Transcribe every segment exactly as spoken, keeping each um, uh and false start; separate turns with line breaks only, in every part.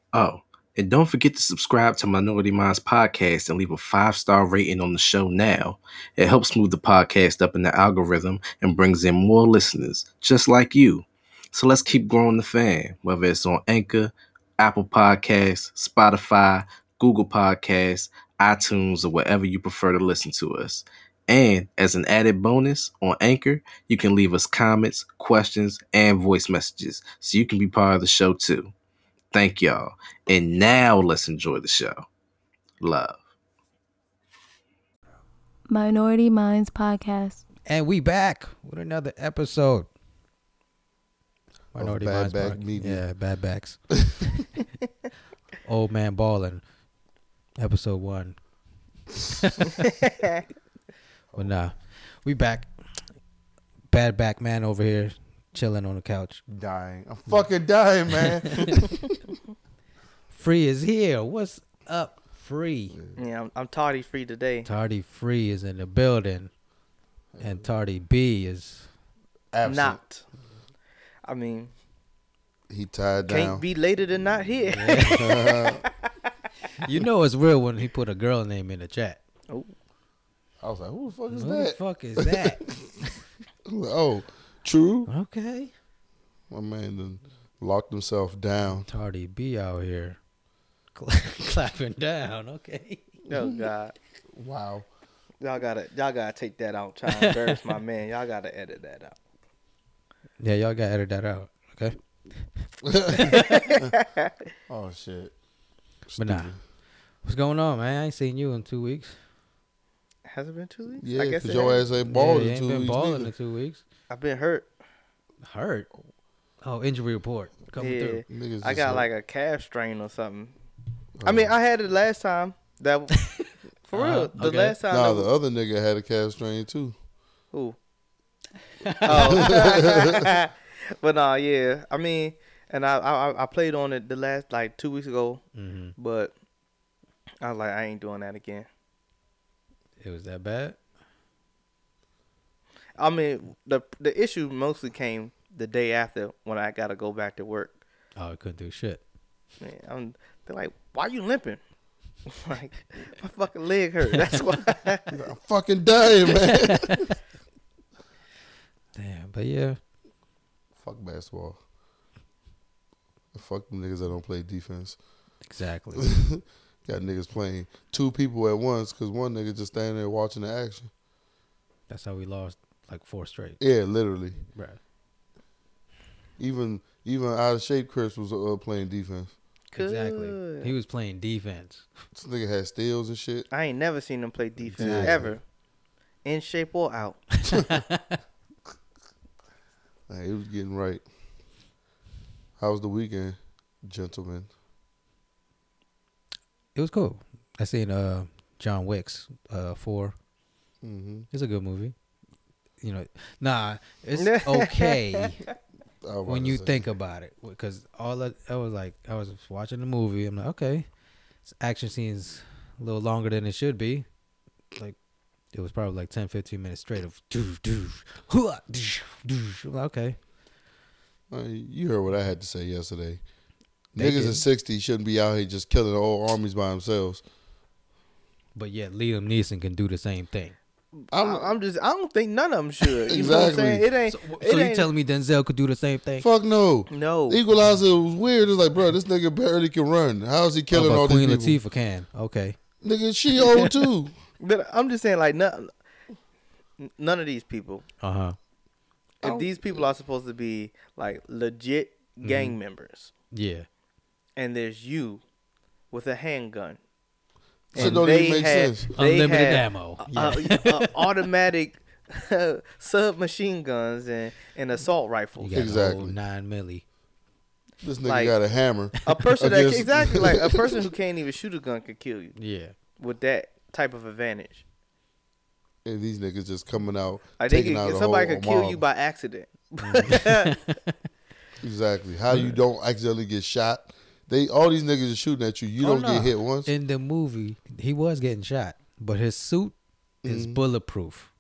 Oh, and don't forget to subscribe to Minority Minds podcast and leave a five-star rating on the show now. It helps move the podcast up in the algorithm and brings in more listeners, just like you. So let's keep growing the fan, whether it's on Anchor, Apple Podcasts, Spotify, Google Podcasts, iTunes, or wherever you prefer to listen to us. And as an added bonus, on Anchor, you can leave us comments, questions, and voice messages so you can be part of the show too. Thank y'all. And now let's enjoy the show. Love.
Minority Minds Podcast.
And we back with another episode.
Minority Minds Back
Podcast.
Media.
Yeah, bad backs. Old man balling. Episode one. But nah, we back. Bad back man over here, chilling on the couch.
Dying. I'm fucking dying, man.
Free is here. What's up, Free?
Yeah, I'm, I'm tardy free today.
Tardy Free is in the building, and Tardy B is
Absent.
Not. I mean,
He tied
can't
down.
be later than not here.
You know it's real when he put a girl name in the chat.
Oh,
I was like, who the fuck is
Who the
that?
fuck is that?
Oh, true.
Okay.
My man done locked himself down.
Tardy B out here cla- clapping down. Okay.
oh God,
Wow.
y'all gotta y'all gotta take that out. Try to embarrass my man. Y'all gotta edit that out.
Yeah, y'all gotta edit that out. Okay.
Oh, shit.
But nah.
Stupid.
What's going on, man? I ain't seen you in two weeks.
Has it been two weeks?
Yeah,
I guess
because
it
your
has.
ass ain't balled
yeah, you
in
ain't
two
been
weeks.
balling
neither.
in two weeks.
I've been hurt.
Hurt. Oh, injury report coming
Yeah,
through.
Niggas
I
just
got
hurt.
like a calf strain or something.
Oh.
I mean, I had it last time. That for
Uh-huh,
real. The
okay.
last time.
Nah,
that
the other nigga had a calf strain, too.
Who? Oh. But nah, yeah. I mean, and I, I I played on it the last like two weeks ago,
Mm-hmm.
but I was like, I ain't doing that again.
It was that bad?
I mean, the the issue mostly came the day after when I got to go back to work.
Oh, I couldn't do shit.
Man, I'm, they're like, why you limping? Like, my fucking leg hurt. That's why.
I'm fucking dying, man.
Damn, but yeah.
Fuck basketball. Fuck them niggas that don't play defense.
Exactly.
Got niggas playing two people at once because one nigga just standing there watching the action.
That's how we lost like four straight.
Yeah, literally.
Right.
Even even out of shape, Chris was uh, playing defense.
Exactly.
Good.
He was playing defense.
This nigga had steals and shit.
I ain't never seen them play defense
Yeah.
ever, in shape or out.
Hey, he was getting right. How was the weekend, gentlemen?
It was cool. I seen uh John Wick's uh four.
Mm-hmm.
It's a good movie. You know, nah, it's okay when you think about it, because all I, I was like, I was watching the movie. I'm like, okay, this action scenes a little longer than it should be. Like, it was probably like ten, fifteen minutes straight of do do, hua, do do. I'm like, okay,
Uh, you heard what I had to say yesterday.
They
Niggas
did.
at sixty shouldn't be out here just killing the whole armies by themselves.
but yet Liam Neeson can do the same thing.
I'm, I'm just. I don't think none of them should. You know what I'm
Exactly.
saying? It ain't.
So,
it
so you
ain't,
telling me Denzel could do the same thing?
Fuck no.
No.
Equalizer was weird. It's like, bro, this nigga barely can run. How is he
Oh,
killing
but
all
Queen
these people?
Latifah can. Okay.
Nigga, she old too.
But I'm just saying, like, none, none of these people.
Uh huh.
If
Oh.
these people are supposed to be like legit gang members,
Yeah.
and there's you with a handgun,
Shit don't even make
had,
sense.
they
Unlimited
had,
ammo.
uh, uh, automatic submachine guns and, and assault
You
rifles.
got
Exactly.
the whole nine milli.
This nigga
Like-
got a hammer.
A person that
Against-
exactly like a person who can't even shoot a gun could kill you
Yeah.
with that type of advantage.
And these niggas just coming out,
Like they
taking
could,
out a
somebody
whole
could kill you
mob.
by accident.
Exactly. How you don't accidentally get shot. They all these niggas are shooting at you. You
Oh,
don't
no.
get hit once.
In the movie, he was getting shot, but his suit is
Mhm.
bulletproof.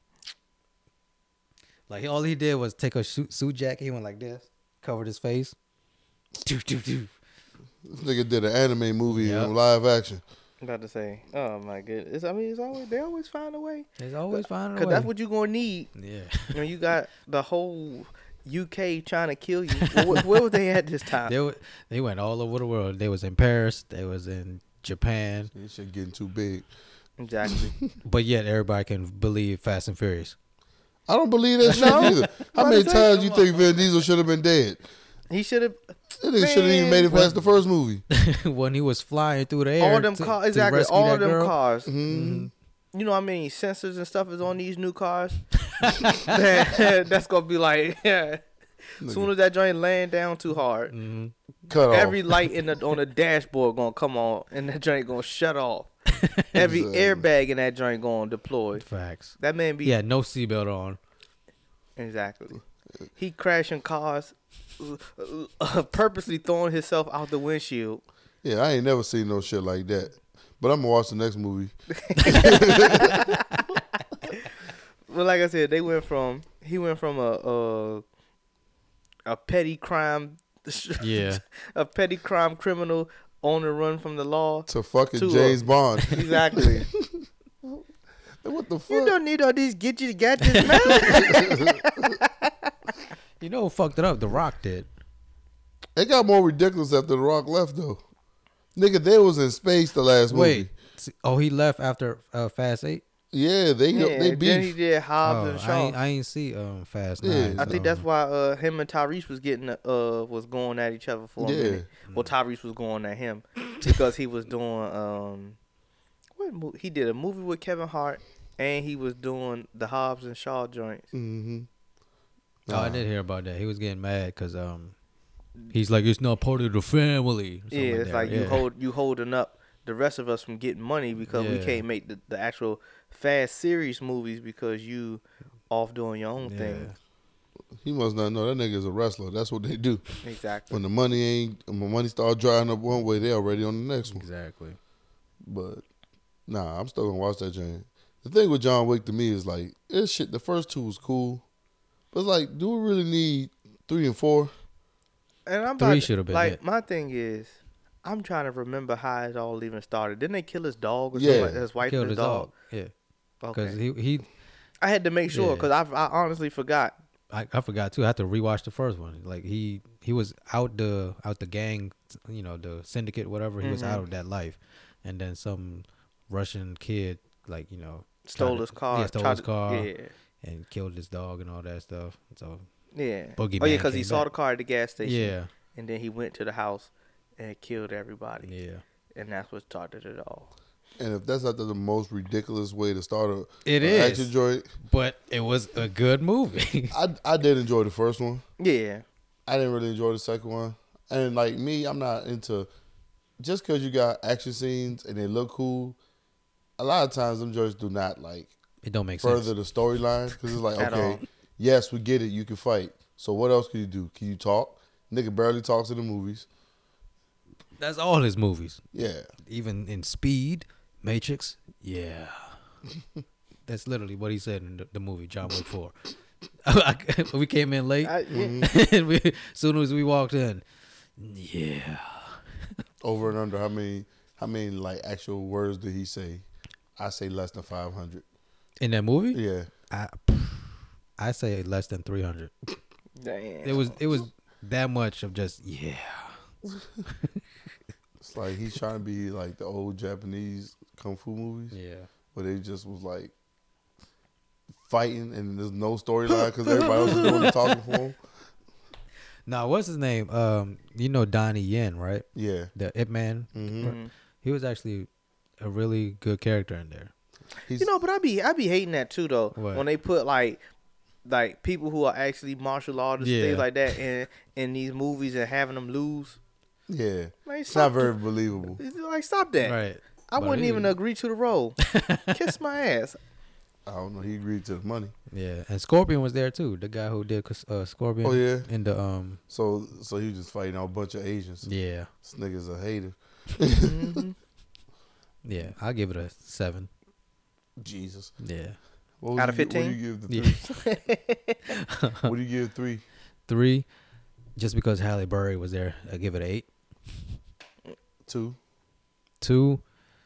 Like all he did was take a suit, suit jacket. He went like this, covered his face. Doo, doo, doo.
This nigga did an anime movie
Yep.
in live action.
I'm about to say, oh my goodness. I mean, it's always they always find a way.
There's always finding a
Cause
way.
that's what you gonna need.
Yeah.
You know, you got the whole U K trying to kill you. where, where were they at this time?
They were, they went all over the world. They was in Paris. They was in Japan.
This shit getting too big.
Exactly.
But yet everybody can believe Fast and Furious.
I don't believe that shit
No.
either. How
What
many
is
times
that?
you think Vin Diesel should have been dead?
He should have.
That nigga should have even made it past the first movie.
When he was flying through the air.
All them
to,
cars,
to
exactly.
rescue
All
that
them
girl.
cars.
Mm-hmm.
You know how many sensors and stuff is on these new cars? that, that's gonna be like, yeah. As soon as that joint land down too hard,
Mm-hmm.
Cut off.
every light in the on the dashboard gonna come on, and that joint gonna shut off. Every
Exactly.
airbag in that joint gonna deploy.
Facts.
That man be
Yeah, no seatbelt on.
exactly. He crashing cars, uh, purposely throwing himself out the windshield.
Yeah, I ain't never seen no shit like that. But I'm gonna watch the next movie.
Well, like I said, they went from he went from a a, a petty crime,
Yeah.
a petty crime criminal on the run from the law.
To fucking
To, uh,
James Bond.
Exactly.
What the
You
fuck?
don't need all these gadgets, gadgets, man.
You know who fucked it up? The Rock did.
It got more ridiculous after The Rock left though. Nigga, they was in space the last movie.
Wait. See- Oh, he left after uh, Fast Eight?
Yeah, they
Yeah,
they
then he
beef.
did Hobbs
Oh,
and
I
Shaw.
ain't, I ain't see um, Fast
Yeah.
Nine.
I think
so-
that's why uh, him and Tyrese was getting uh was going at each other for a
Yeah.
minute. Well, Tyrese was going at him because he was doing um what mo- he did a movie with Kevin Hart and he was doing the Hobbs and Shaw joints.
Mm-hmm.
Oh, I did hear about that. He was getting mad because um, he's like, it's not part of the family.
Yeah, it's
that.
like you
Yeah.
hold you holding up the rest of us from getting money because we
Yeah.
can't make the, the actual Fast series movies because you off doing your own
Yeah.
thing.
He must not know that nigga's a wrestler. That's what they do.
Exactly.
When the money ain't, when the money start drying up one way, they already on the next one.
Exactly.
But nah, I'm still gonna watch that joint. The thing with John Wick to me is like, this shit. The first two was cool, but it's like, do we really need three and four?
And I'm
Three
about to-
should have been
like
it.
my thing is, I'm trying to remember how it all even started. Didn't they kill his dog or
Yeah.
something? Like that? His wife
Killed
and his
his
dog.
dog. Yeah. Because
Okay.
he, he
I had to make sure
Yeah.
because I I honestly forgot.
I, I forgot too. I had to rewatch the first one. Like he he was out the out the gang, you know, the syndicate, whatever. He was
Mhm.
out of that life, and then some Russian kid, like you know,
Stole
tried to-
his car.
yeah, stole
tried
his
to-
car,
Yeah.
and killed his dog and all that stuff. So
Yeah.
Boogeyman
oh yeah, because he
came
saw
back.
the car at the gas station.
yeah,
And then he went to the house and killed everybody.
yeah,
And that's what started it all.
And if that's not the most ridiculous way to start a
It
a
is.
action joint,
but it was a good movie.
I I did enjoy the first one.
Yeah.
I didn't really enjoy the second one. And like me, I'm not into just because you got action scenes and they look cool. A lot of times them joints do not like
It don't make
further
sense.
the storyline because it's like,
At
okay,
all.
yes, we get it, you can fight. So what else can you do? Can you talk? Nigga barely talks in the movies.
That's all his movies.
Yeah,
Even in Speed, Matrix, yeah. That's literally what he said in the, the movie John Wick four. We came in late,
I, yeah.
Mm-hmm.
and we, as soon as we walked in, yeah.
over and under how many how many like actual words did he say? I say less than five hundred.
In that movie,
Yeah,
I, I say less than three hundred.
Damn.
It was it was that much of just yeah.
it's like he's trying to be like the old Japanese kung fu movies.
Yeah.
Where they just was like fighting and there's no storyline because everybody else is doing the talking for him.
Now, what's his name? Um, you know Donnie Yen, right?
Yeah.
The Ip Man.
hmm
Mhm.
He was actually a really good character in there.
He's,
You know, but I be I be hating that too though.
What?
When they put like like people who are actually martial artists,
Yeah.
things like that, in in these movies and having them lose.
yeah.
Like,
It's not
stop
very
th-
believable.
Like stop that.
Right.
I
But
wouldn't
he-
even agree to the role. Kiss my ass.
I don't know. He agreed to the money.
Yeah, and Scorpion was there too. The guy who did uh, Scorpion.
Oh, yeah?
In the um.
So so he was just fighting out a bunch of Asians.
Yeah.
This nigga's a hater.
Mhm.
Yeah, I'll give it a seven.
Jesus.
Yeah.
What would
Out of
you gi-
fifteen?
What do you give the
Yeah.
three? What do you give three?
Three, just because Halle Berry was there, I give it an eight.
Two.
Two.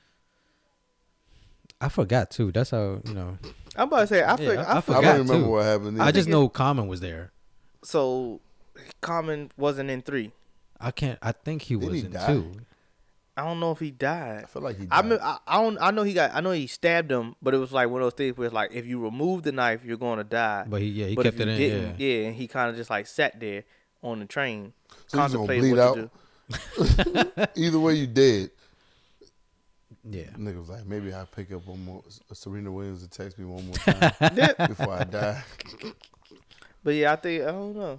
I forgot too. That's how you know.
I'm about to say I,
Yeah,
fig-
I-
I,
I
I
forgot
don't remember
too.
what happened.
I
either.
just know Common was there.
So, Common wasn't in three.
I can't. I think he
Didn't
was
he
in
die?
two.
I don't know if he died.
I feel like he.
I
Died.
mean, I, I don't. I know he got. I know he stabbed him, but it was like one of those things where it's like if you remove the knife, you're going to die.
But he yeah he
but
kept
if
it
you
in.
didn't,
Yeah.
yeah, and he kind of just like sat there on the train,
So he's gonna
contemplating
bleed
what
out?
to do.
Either way, you dead.
Yeah.
Nigga was like, maybe I'll pick up one more. Serena Williams to text me one more time before I die.
But yeah, I think I don't know.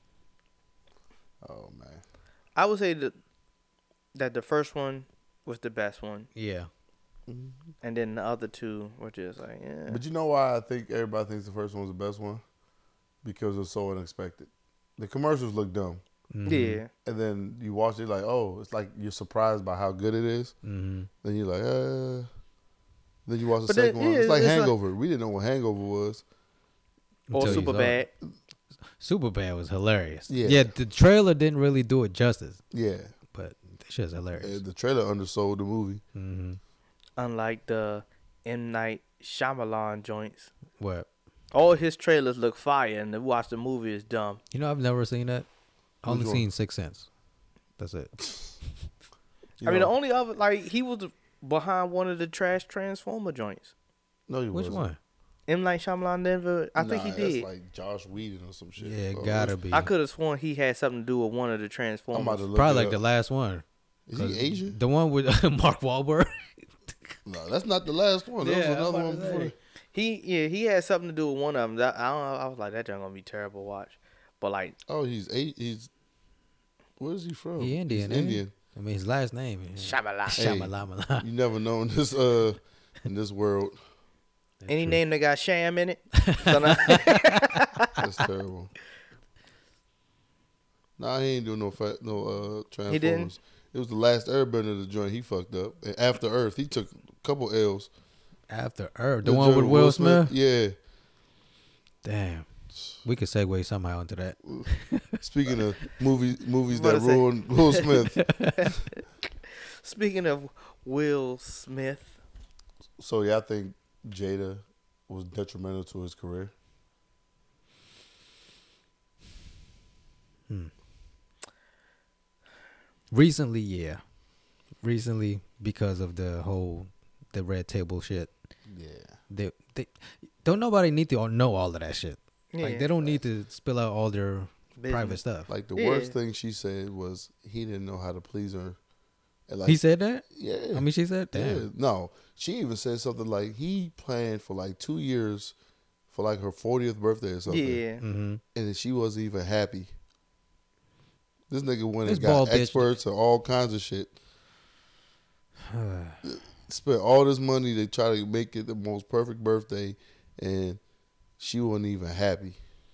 Oh man.
I would say that that the first one was the best one,
Yeah.
and then the other two were just like, yeah.
But you know why I think everybody thinks the first one was the best one? Because it's so unexpected. The commercials look dumb.
Mhm.
Yeah,
And then you watch it like, oh, it's like you're surprised by how good it is.
Mhm.
Then you're like, uh. Then you watch the
But
second
then,
one.
yeah,
It's like
it's like-
Hangover. we didn't know what Hangover was.
or
Until you
super
saw
bad.
it. Superbad was hilarious.
Yeah.
Yeah. The trailer didn't really do it justice,
Yeah.
but that shit's
Uh,
hilarious.
The trailer undersold the movie.
Mm-hmm.
Unlike the M Night Shyamalan joints,
What?
all his trailers look fire, and to watch the movie is dumb.
You know, I've never seen that. I only
Which one?
seen Sixth Sense. That's it.
You
I mean,
know?
the only other like he was behind one of the trash Transformer joints.
No, he
Which
wasn't.
one?
M Night Shyamalan never. I think he
Nah,
did.
That's like Josh Whedon or some shit.
Yeah, it
Oh,
gotta
that's-
be.
I could have sworn he had something to do with one of the
I'm about
Transformers.
to look
Probably
it
like the
up.
last one.
Is he
'Cause
Asian?
The one with Mark Wahlberg.
No, that's not the last one. There
Yeah,
was
I'm
another
about
one
to
before.
say.
that.
He yeah he had something to do with one of them. That, I don't know. I was like that joint gonna be terrible to watch. But like
Oh, he's eight. He's where is he from?
He Indian,
He's
ain't he?
Indian.
I mean, his last name is
Shyamalan.
Hey.
Shyamalan.
You never know in this uh in this world.
Any name that got Sham in it. So now-
That's terrible. Nah, he ain't doing no fat, no uh Transformers.
He didn't?
It was the last Airbender the joint he fucked up. And After Earth, he took a couple L's.
After Earth, the, one with Will Smith.
Yeah.
Damn, we could segue somehow into that.
Speaking of movies, movies
What
that
I say?
ruined Will Smith.
Speaking of Will Smith,
So yeah, I think Jada was detrimental to his career.
Recently, yeah, recently because of the whole the red table shit.
Yeah.
They they don't nobody need to know all of that shit. Like
Yeah.
they don't need to spill out all their
Business.
private stuff.
Like the
Yeah.
worst thing she said was he didn't know how to please her. And like,
He said that.
yeah.
I mean, she said,
yeah.
"Damn,
No, she even said something like he planned for like two years for like her fortieth birthday or something.
yeah,
mm-hmm.
And then she wasn't even happy. This nigga went
This
and got
bald bitch-
experts and all kinds of shit. Spent all this money to try to make it the most perfect birthday, and she wasn't even happy.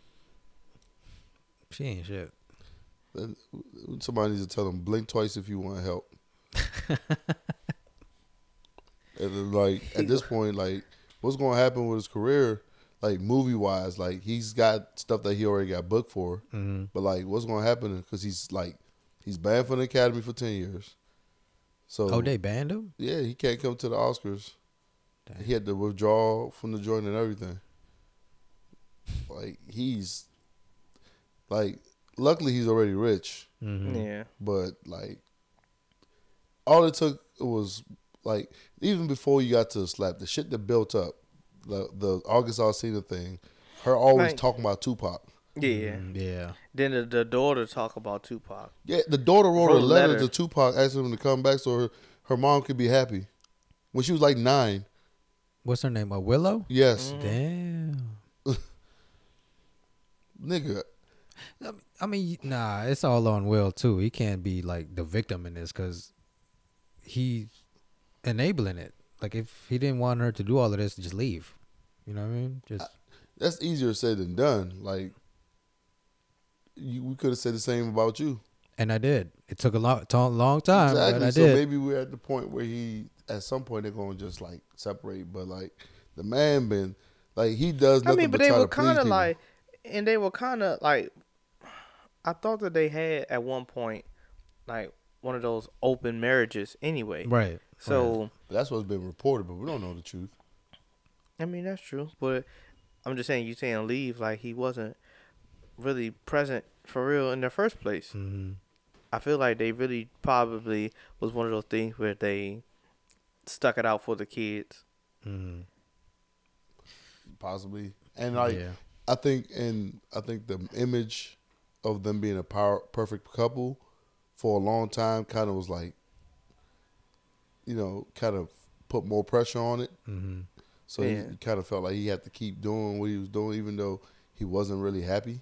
she ain't shit."
Then somebody needs to tell him blink twice if you want help. And then, like at this point, like what's going to happen with his career, like movie wise? Like he's got stuff that he already got booked for,
Mm-hmm.
but like what's going to happen because he's like he's banned from the Academy for ten years. So
Oh, they banned him.
yeah, he can't come to the Oscars.
Dang.
He had to withdraw from the joint and everything. Like he's like, luckily he's already rich,
Mm-hmm.
yeah.
but like all it took was like even before you got to the slap, the shit that built up, the the August Alsina thing, her always
Right.
talking about Tupac.
Yeah.
Mm, yeah.
Then the, the daughter talk about Tupac.
Yeah, the daughter wrote,
Wrote
a
a
letter,
letter.
to Tupac asking him to come back so her, her mom could be happy when she was like nine.
What's her name? A Willow.
Yes,
Damn.
nigga.
I mean, nah, it's all on Will too. He can't be like the victim in this because he's enabling it. Like if he didn't want her to do all of this, just leave. You know what I mean? Just
That's easier said than done. Like you, we could have said the same about you.
and I did. It took a long, t- long time,
Exactly.
but I
So
did.
maybe we're at the point where he, at some point, they're gonna just like separate. But like the man been like he does
I
nothing
mean, but
but
they
try
were
to please
kind of
people.
like, and they were kind of like, I thought that they had at one point, like one of those open marriages anyway.
Right.
So
right.
That's what's been reported, but we don't know the truth.
I mean, that's true, but I'm just saying, you saying leave like he wasn't really present for real in the first place.
Mm-hmm.
I feel like they really probably was one of those things where they stuck it out for the kids.
Mm-hmm.
Possibly, and like
yeah.
I think, and I think the image of them being a power, perfect couple for a long time kind of was like, you know, kind of put more pressure on it.
Mm-hmm.
So
Yeah.
he kind of felt like he had to keep doing what he was doing, even though he wasn't really happy.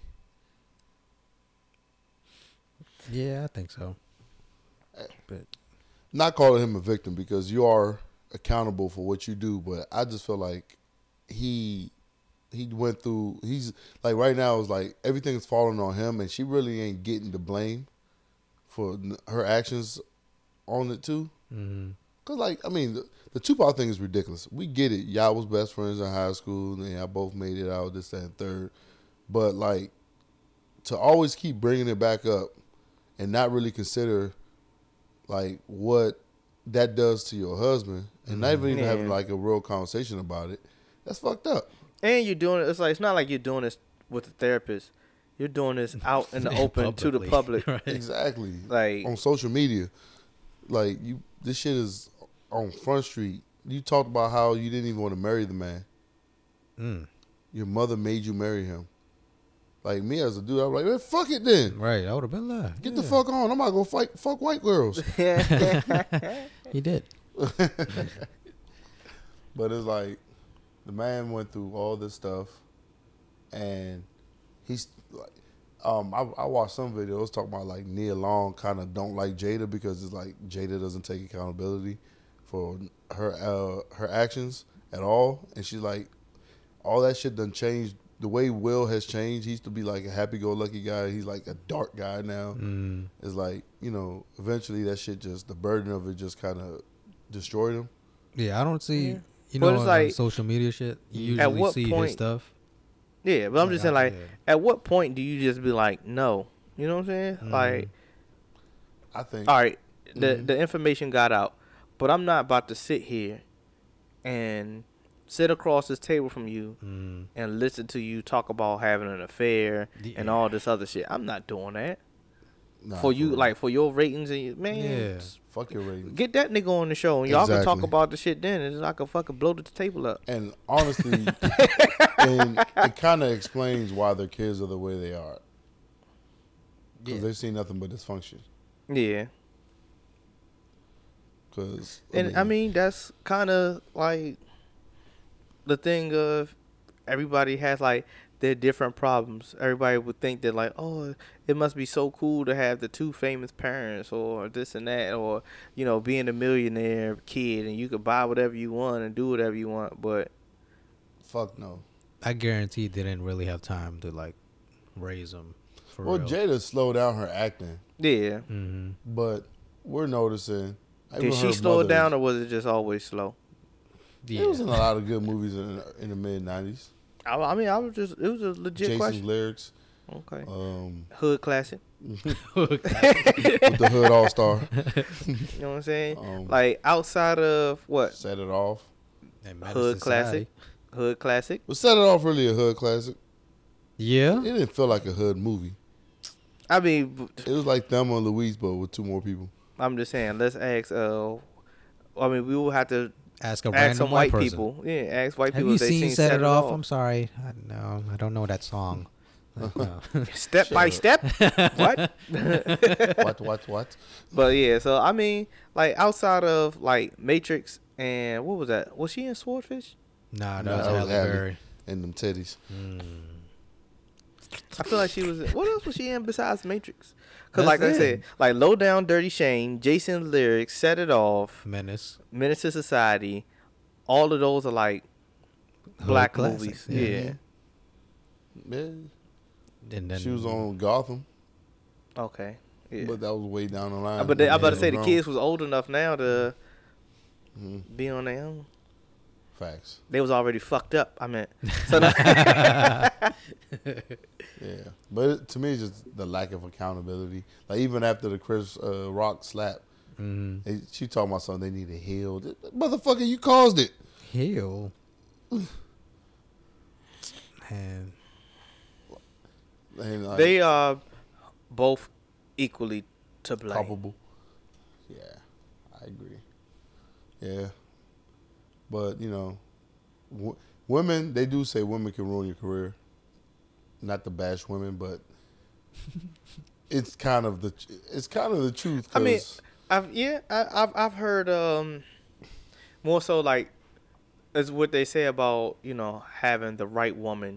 Yeah, I think so. But
Not calling him a victim because you are accountable for what you do, but I just feel like he he went through. He's like right now is like everything's falling on him, and she really ain't getting the blame for n- her actions on it too.
mm-hmm.
Cause like I mean, the, the Tupac thing is ridiculous. We get it. Y'all was best friends in high school, and y'all both made it out. This that, and third, but like to always keep bringing it back up and not really consider like what that does to your husband, and not even
Yeah.
having like a real conversation about it. That's fucked up.
And you're doing it. It's like it's not like you're doing this with a therapist. You're doing this out in the open to the
Publicly.
public.
Right.
Exactly.
Like
On social media, like you, this shit is on Front Street. You talked about how you didn't even want to marry the man.
Mm.
Your mother made you marry him. Like me as a dude, I'm like, man, fuck it then.
Right. I would have been live.
Get
yeah.
the fuck on. I'm about to go fight, fuck white girls.
He did.
But it's like the man went through all this stuff, and he's like, um, I, I watched some videos talking about like Nia Long kind of don't like Jada because it's like Jada doesn't take accountability for her uh, her actions at all, and she's like, all that shit done changed. The way Will has changed, he used to be like a happy-go-lucky guy. He's like a dark guy now.
Mm.
It's like, you know, eventually that shit just, the burden of it just kind of destroyed him.
Yeah, I don't see.
Yeah.
You
But
know,
it's
on
like-
social media shit, you
At
usually
what
see
point-
his stuff.
yeah, but I'm just saying, like,
yeah.
at what point do you just be like, no? You know what I'm saying?
Mhm.
Like,
I think.
all right, the
Mhm.
the information got out, but I'm not about to sit here and sit across this table from you
Mm.
and listen to you talk about having an affair and
Yeah.
all this other shit. I'm not doing that
Nah,
for you,
real.
like for your ratings and you, man.
Yeah.
Fuck your ratings.
Get that nigga on the show and y'all can talk
Exactly.
about the shit then, and I can fucking blow the table up.
And honestly, and it kind of explains why their kids are the way they are. Because
Yeah.
they've seen nothing but dysfunction.
Yeah,
Because
and I mean that's kind of like the thing of everybody has like their different problems. Everybody would think that like, oh, it must be so cool to have the two famous parents or this and that, or you know, being a millionaire kid and you could buy whatever you want and do whatever you want. But
fuck no.
I guarantee they didn't really have time to like raise them. For
Well,
real.
Jada slowed down her acting,
yeah,
Mm-hmm.
but we're noticing.
did she slow it down or was it just always slow?
Yeah.
It was in a lot of good movies in, in the mid nineties.
I, I mean, I was just it was a legit
Jason's
question.
lyrics,
Okay,
um,
hood classic.
with the Hood All Star,
You know what I'm saying?
um,
Like outside of what
set it off.
And
hood
Menace
classic,
Society.
hood classic.
Was Set It Off really a hood classic?
Yeah.
It didn't feel like a hood movie.
I mean,
It was like Thelma and Louise, but with two more people.
I'm just saying. Let's ask. Uh, I mean, we will have to
Ask a
ask
random
some
white
white
person.
people. Yeah, ask white
Have
people
you
if they
seen
seen
Set It Off? I'm sorry. I, no, I don't know that song. Like, no.
Step
Shut
by
up.
step. What?
What, what, what?
But yeah, so I mean, like outside of like Matrix and what was that? Was she in Swordfish?
Nah, that
Nah,
was
that was
Halle
Halle.
Berry.
And them titties.
Mm.
I feel like she was. In, what else was she in besides Matrix? Because
That's
like I
it.
said, like Low Down, Dirty Shame, Jason's Lyrics, Set It Off,
Menace.
Menace to Society. All of those are like
Hood
black
classics,
movies.
yeah.
Yeah.
Yeah.
And then
She was on Gotham,
Okay. Yeah.
but that was way down the line.
Uh, but they, I'm about to
Yeah,
say the
wrong.
kids was old enough now to
Mhm.
be on their own.
Facts.
They was already fucked up. I meant. So
yeah, but it, to me, it's just the lack of accountability. Like even after the Chris uh, Rock slap, mm-hmm. they, she talking about something they need to heal. Motherfucker, you caused it.
Heal. Man.
And, like,
they are both equally to blame.
Culpable. Yeah, I agree. Yeah. But, you know, w- women, they do say women can ruin your career. Not to bash women, but it's kind of the it's kind of the truth.
I mean, I've yeah, I, I've I've heard um more so like is what they say about, you know, having the right woman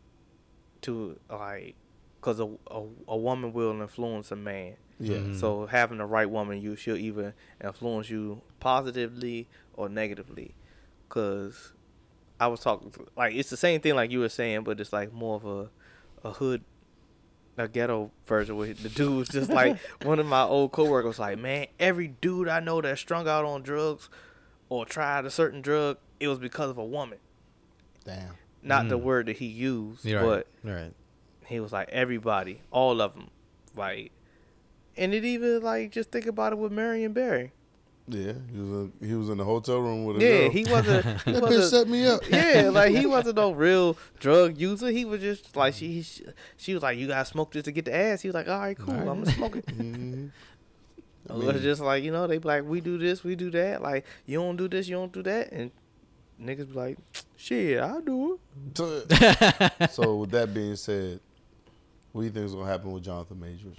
to like, because a, a a woman will influence a man.
Yeah.
Mm-hmm.
So having the right woman, you she'll either influence you positively or negatively. Cause I was talking like it's the same thing like you were saying, but it's like more of a a hood, a ghetto version where the dude was just like one of my old coworkers was like, man, every dude I know that's strung out on drugs or tried a certain drug, it was because of a woman.
Damn.
Not
Mm.
the word that he used,
You're
but
right. Right.
he was like everybody, all of them, like, and it even like just think about it with Marion Barry.
Yeah, he was in, he was in the hotel room with a
Yeah,
girl.
he wasn't. He
That bitch
wasn't
set me up.
yeah, like he wasn't no real drug user. He was just like she. She, she was like, "You gotta smoke this to get the ass." He was like, "All right, cool,
All right.
I'm gonna smoke it."
Mm-hmm. I
It
mean,
was just like, you know, they be like, "We do this, we do that." Like, you don't do this, you don't do that, and niggas be like, "Shit, I do it."
so, so with that being said, what do you think is gonna happen with Jonathan Majors?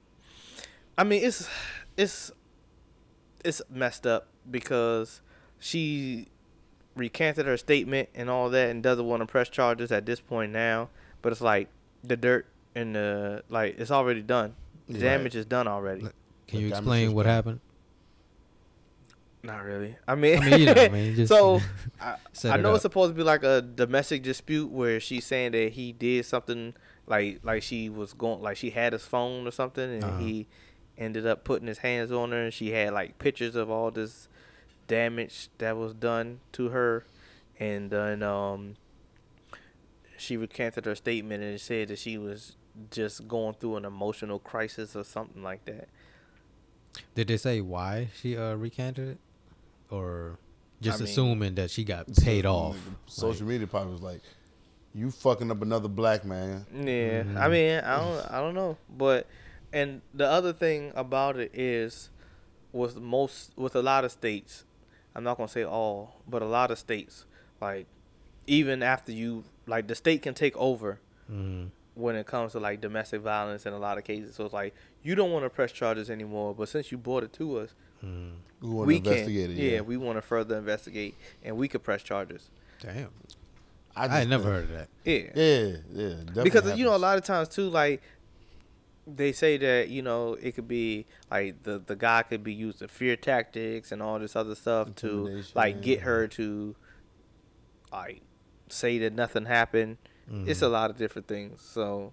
I mean, it's it's it's messed up because she recanted her statement and all that and doesn't want to press charges at this point now. But it's like the dirt and the like it's already done. The
Yeah.
damage is done already.
Can you
The damage
explain
is
what
done.
happened?
Not really. I mean,
I mean, you know, I mean, just
so I,
set
I
it
know
up.
it's supposed to be like a domestic dispute where she's saying that he did something like like she was going like she had his phone or something and
Uh-huh.
he ended up putting his hands on her and she had like pictures of all this damage that was done to her, and then um she recanted her statement and said that she was just going through an emotional crisis or something like that.
Did they say why she uh, recanted it, or just
I mean,
assuming that she got paid
So,
off?
Social media probably was like, "You fucking up another black man."
Yeah,
Mhm.
I mean, I don't, I don't know, but and the other thing about it is, with most, with a lot of states, I'm not gonna say all, but a lot of states, like, even after you, like, the state can take over
Mm-hmm.
when it comes to like domestic violence in a lot of cases. So it's like you don't want to press charges anymore, but since you brought it to us,
Mm.
We want to
we
investigate
can,
it.
yeah,
Yeah,
we want to further investigate and we could press charges.
Damn,
I,
I,
just
had never
think-
heard of that.
Yeah.
Yeah, yeah, definitely
Because you know a
happens.
lot of times too, like they say that you know it could be like the the guy could be using fear tactics and all this other stuff to
Intimidation.
like get her to like say that nothing happened. It's a
Mhm.
lot of different things. So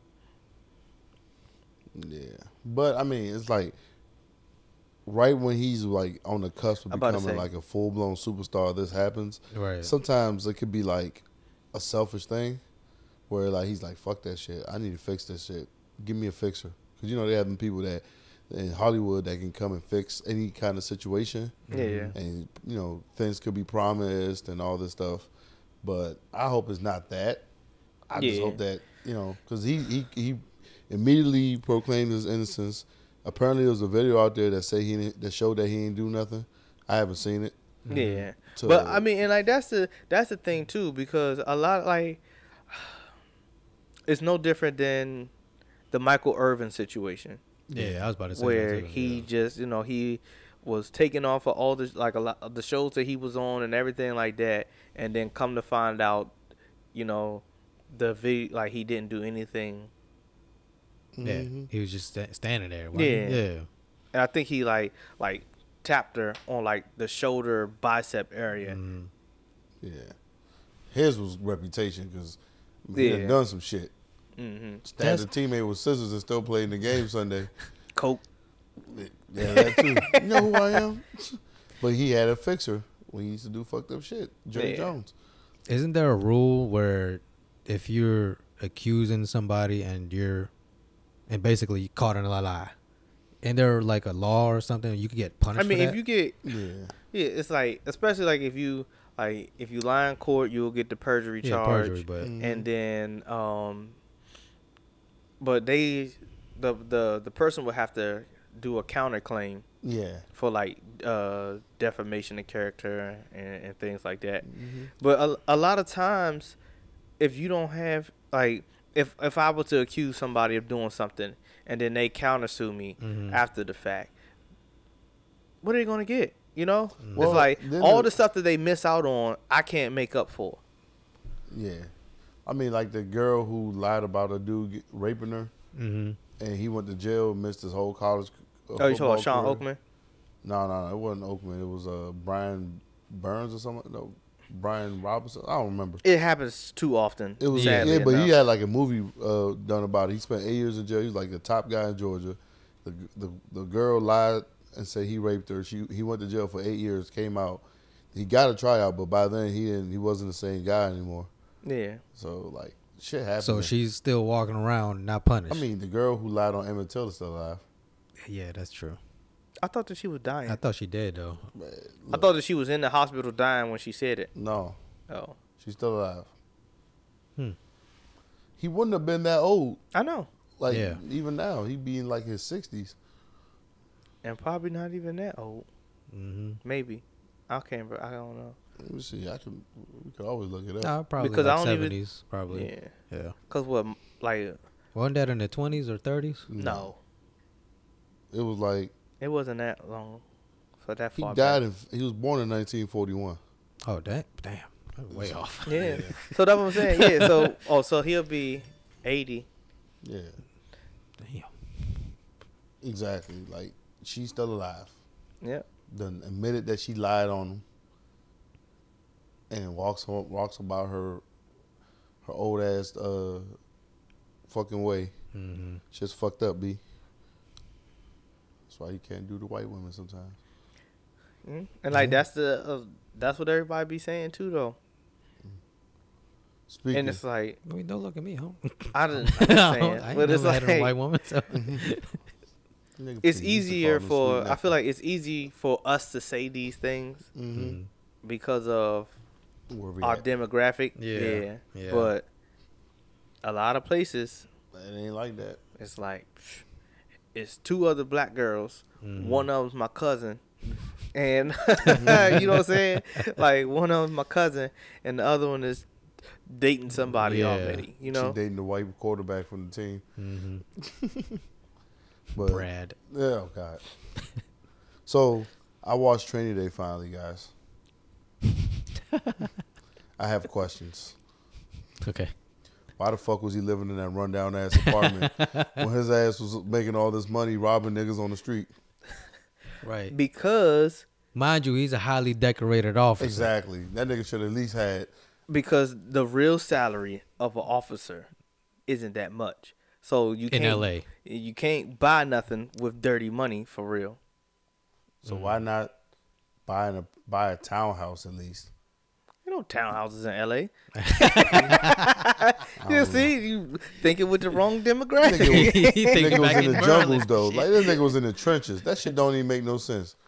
Yeah, but I mean, it's like right when he's like on the cusp of
I'm about to
becoming
say.
like a full blown superstar, this happens.
Right.
Sometimes it could be like a selfish thing, where like he's like, "Fuck that shit. I need to fix this shit. Give me a fixer." Because you know they have them people that in Hollywood that can come and fix any kind of situation,
yeah,
and you know things could be promised and all this stuff. But I hope it's not that. I just
Yeah.
hope that you know because he he he immediately proclaimed his innocence. Apparently, there was a video out there that say he didn't- that showed that he didn't do nothing. I haven't seen it.
yeah.
So-
But I mean, and like that's the that's the thing too, because a lot like it's no different than the Michael Irvin situation.
Yeah, I was about to say
Where
that too,
he
yeah.
just you know he was taken off of all the like a lot of the shows that he was on and everything like that, and then come to find out, you know, the video like he didn't do anything.
Yeah,
Mhm.
he was just sta- standing there. wasn't he?
Yeah.
yeah.
And I think he like like tapped her on like the shoulder bicep area.
Mhm.
Yeah, his was reputation because he
Yeah.
had done some shit.
Mm-hmm.
Stabbed a teammate with scissors and still played in the game Sunday.
Coke.
Yeah, that too. You know who I am? But he had a fixer. when he used to do fucked up shit. Jerry
Yeah.
Jones.
Isn't there a rule where if you're accusing somebody and you're and basically caught in a lie, and there like a law or something you could get punished?
I mean,
for
if
that?
you get,
Yeah.
yeah, it's like, especially like if you like if you lie in court, you'll get the perjury
yeah,
charge,
perjury, but
Mhm.
and then um, but they, the the the person would have to do a counterclaim
Yeah.
for like uh defamation of character and, and things like that.
Mm-hmm.
But a, a lot of times, if you don't have like, if if I were to accuse somebody of doing something and then they countersue me
Mhm.
after the fact, what are they gonna get? You know,
Well,
it's like
then
all
the-
the stuff that they miss out on, I can't make up for.
Yeah. I mean, like the girl who lied about a dude get- raping her,
hmm
and he went to jail, missed his whole college. Uh,
Oh, you talking about
football
Sean
career.
Oakman?
No, no, no, it wasn't Oakman. It was uh Brian Burns or something. No, Brian Robinson. I don't remember.
It happens too often.
It was
sadly
yeah, but he
enough.
had like a movie uh, done about it. He spent eight years in jail. He was like the top guy in Georgia. The the the girl lied and said he raped her. She he went to jail for eight years. Came out. He got a tryout, but by then he didn't. He wasn't the same guy anymore.
Yeah.
So like shit happened.
so she's still walking around not punished.
I mean, the girl who lied on Emmett Till is still alive.
yeah, that's true.
I thought that she was dying.
I
I,
thought she did though.
Man,
thought that she was in the hospital dying when she said it.
no,
Oh,
she's still alive.
Hmm.
He wouldn't have been that old.
I know,
Like
Yeah.
even now, he'd be in like his sixties.
and probably not even that old.
hmm
Maybe. I can't. I don't know.
Let me see. I can. We could always look it up.
No, probably
Because
like
I don't even-
seventies, probably.
Yeah.
Yeah.
Cause what? Like
Wasn't that in the twenties or thirties?
no,
It was like
it wasn't that long. So that
he
far.
died.
back.
In, he was born in nineteen forty-one.
Oh, that damn, that's way off.
Yeah. So that's what I'm saying. Yeah. So oh, so he'll be eighty.
Yeah,
Damn.
exactly. Like she's still alive.
Yeah.
Done admitted that she lied on him, and walks home, walks about her her old ass uh fucking way.
hmm
Shit's fucked up, B. That's why you can't do the white women sometimes.
Mm. And like that's the uh, that's what everybody be saying too though.
Speaking,
And it's like
I mean, don't look at me, huh?
I didn't I'm just
I
saying,
ain't
but it's
never had a
like
white woman. So.
nigga
it's
used to
easier
call them
for
sweet
I feel like it's easy for us to say these things
Mm-hmm.
Mhm.
because of
Where we
our
at?
demographic.
Yeah,
Yeah.
yeah.
But a lot of places
It ain't like that.
it's like psh, it's two other black girls.
Mhm.
One of them's my cousin. And you know what I'm saying? Like one of them's my cousin and the other one is dating somebody
Yeah.
already. You know?
She dating the white quarterback from the team.
Mhm.
But
Brad.
yeah, oh God. So I watched Training Day finally, guys. I have questions.
Okay.
Why the fuck was he living in that rundown ass apartment when his ass was making all this money robbing niggas on the street?
Right.
Because
Mind you, he's a highly decorated officer.
Exactly. That nigga should at least had.
because the real salary of an officer isn't that much. So you
In
can't,
L A.
you can't buy nothing with dirty money for real.
So
Mm.
why not buy a buy a townhouse at least?
You know townhouses in L A.
I
You
don't
see, you thinking with the wrong demographic.
Nigga
He thinking
Nigga was
back
in the
in
jungles
Maryland.
though. Like this nigga was in the trenches. That shit don't even make no sense.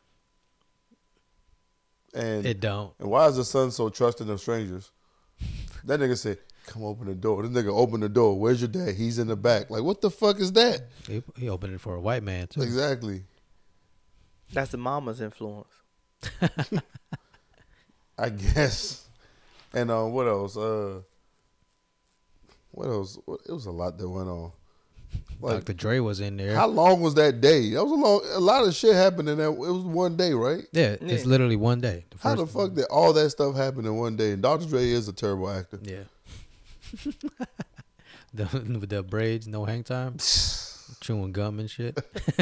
And
It don't.
and why is the son so trusting of strangers? That nigga said, "Come open the door." This nigga opened the door. Where's your dad? He's in the back. Like what the fuck is that?
He, he opened it for a white man too.
Exactly.
That's the mama's influence.
I guess. And uh, what else? Uh, what else? What, it was a lot that went on. Like,
Doctor Dre was in there.
how long was that day? That was a long. A lot of shit happened in that. It was one day, right?
yeah, it's
Yeah.
literally one day. The
How the
first-
fuck did all that stuff happen in one day? And Doctor Dre is a terrible actor.
Yeah. the with the braids, no hang time, chewing gum and shit.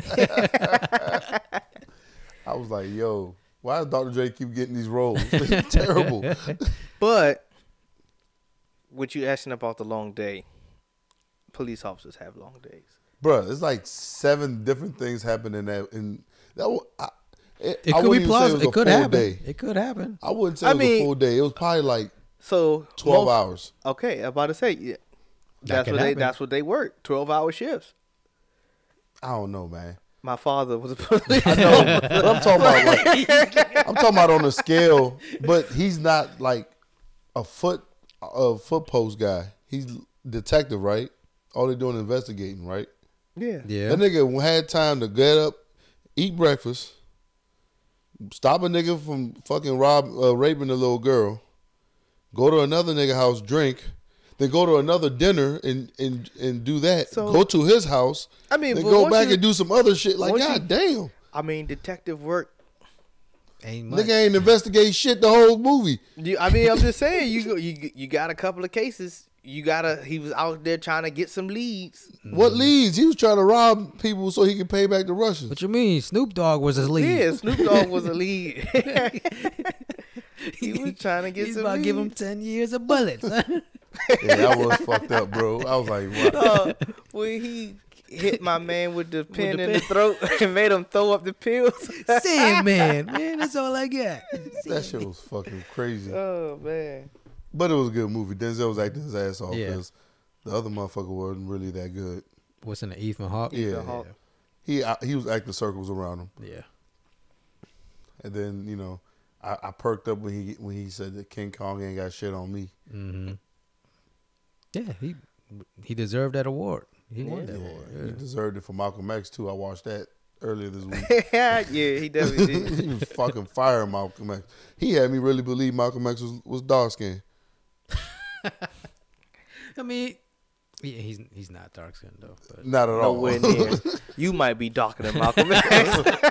I was like, yo, why does Doctor Dre keep getting these roles? It's terrible.
But what you asking about the long day? Police officers have long days.
Bruh, it's like seven different things happened in that. In that, wa- I, It,
It
I
could
wouldn't
be
even say
plausible.
was
It,
a
could
full
happen.
day.
It could happen.
I wouldn't say
I
it was
mean-
a full day. It was probably like
So
twelve
most-
hours.
Okay, I'm about to say yeah.
That
That's
could
what they.
happen.
That's what they work. Twelve hour shifts.
I don't know, man.
My father was a police.
I know, but I'm talking about like I'm talking about on a scale, but he's not like a foot a foot post guy. He's detective, right? All they're doing is investigating, right?
Yeah.
Yeah.
That nigga had time to get up, eat breakfast, stop a nigga from fucking rob uh, raping a little girl, go to another nigga house, drink, then go to another dinner and and and do that.
So-
go to his house.
I mean,
then
but
go
once
back
you-
and do some other shit. Like,
once you-
god damn.
I mean, detective work.
Ain't much.
Nigga ain't investigate shit the whole movie.
You, I mean, I'm just saying, you go- you you got a couple of cases. You gotta. He was out there trying to get some leads.
What leads? He was trying to rob people so he could pay back the Russians.
What you mean? Snoop Dogg was his lead.
Yeah, Snoop Dogg was a lead. He was trying to get
He's
some
about to give him
leads.
ten years of bullets.
Yeah, that was fucked up, bro. I was like, what?
Uh, when he hit my man with the pin
the
in
pin.
the throat and made him throw up the pills.
Sandman, man, that's all I got.
That shit was fucking crazy.
Oh man.
But it was a good movie. Denzel was acting his ass off
Yeah.
because the other motherfucker wasn't really that good.
What's in the Ethan Hawke?
Yeah.
Hawke.
He uh, he was acting circles around him.
Yeah.
And then, you know, I, I perked up when he when he said that King Kong ain't got shit on me.
Mm-hmm. Yeah, he he deserved that award. He won that
Yeah,
award.
he
Yeah.
deserved it for Malcolm X too. I watched that earlier this week.
Yeah, he definitely did.
He was fucking fire Malcolm X. He had me really believe Malcolm X was, was dark skinned.
I mean, yeah, he's he's not dark skinned though. But
Not at all.
Nowhere near. You might be darker than Malcolm X.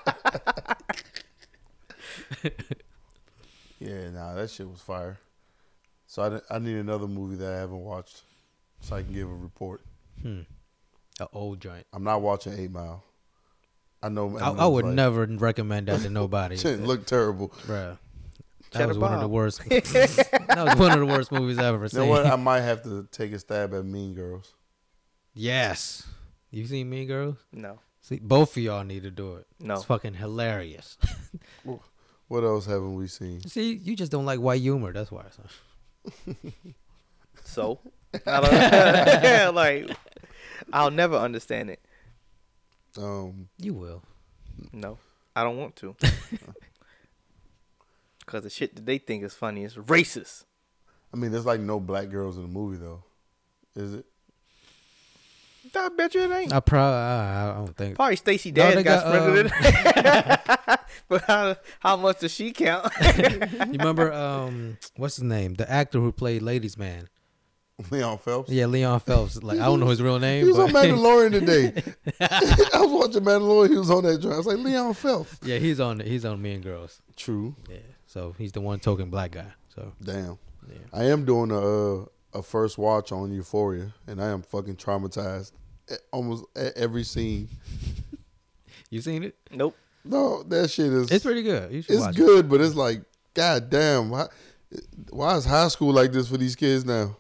Yeah, nah, that shit was fire. So I, I need another movie that I haven't watched so I can give a report.
hmm. An old joint.
I'm not watching Eight Mile. I know.
I, I would never recommend that to nobody.
It looked terrible.
Bruh. That
Cheddar
was one of the
Bob.
worst. That was one of the worst movies I've ever
You
seen.
know what? I might have to take a stab at Mean Girls.
Yes. You seen Mean Girls?
No.
See, both of y'all need to do it.
No.
It's fucking hilarious.
What else haven't we seen?
See, you just don't like white humor. That's why. So.
So I don't yeah, like I'll never understand it.
Um,
You will.
No. I don't want to. Cause the shit that they think is funny is racist.
I mean, there's like no black girls in the movie though, is it?
I bet you it ain't.
I probably. I, I don't think.
Probably Stacey
No,
Dash
they
got,
got,
sprinkled in. But how how much does she count?
You remember um what's his name? The actor who played Ladies Man.
Leon Phelps.
Yeah, Leon Phelps. Like I don't know his real name.
He was
but
on Mandalorian today. I was watching Mandalorian. He was on that joint. I was like, Leon Phelps.
yeah, he's on. He's on Mean Girls.
True.
Yeah, so he's the one token black guy. So
Damn.
yeah.
I am doing a uh, a first watch on Euphoria, and I am fucking traumatized. At almost at every scene.
You seen it?
Nope.
No, that shit is.
It's pretty good. You should
It's
watch
good, but it's like, god damn, why, why is high school like this for these kids now?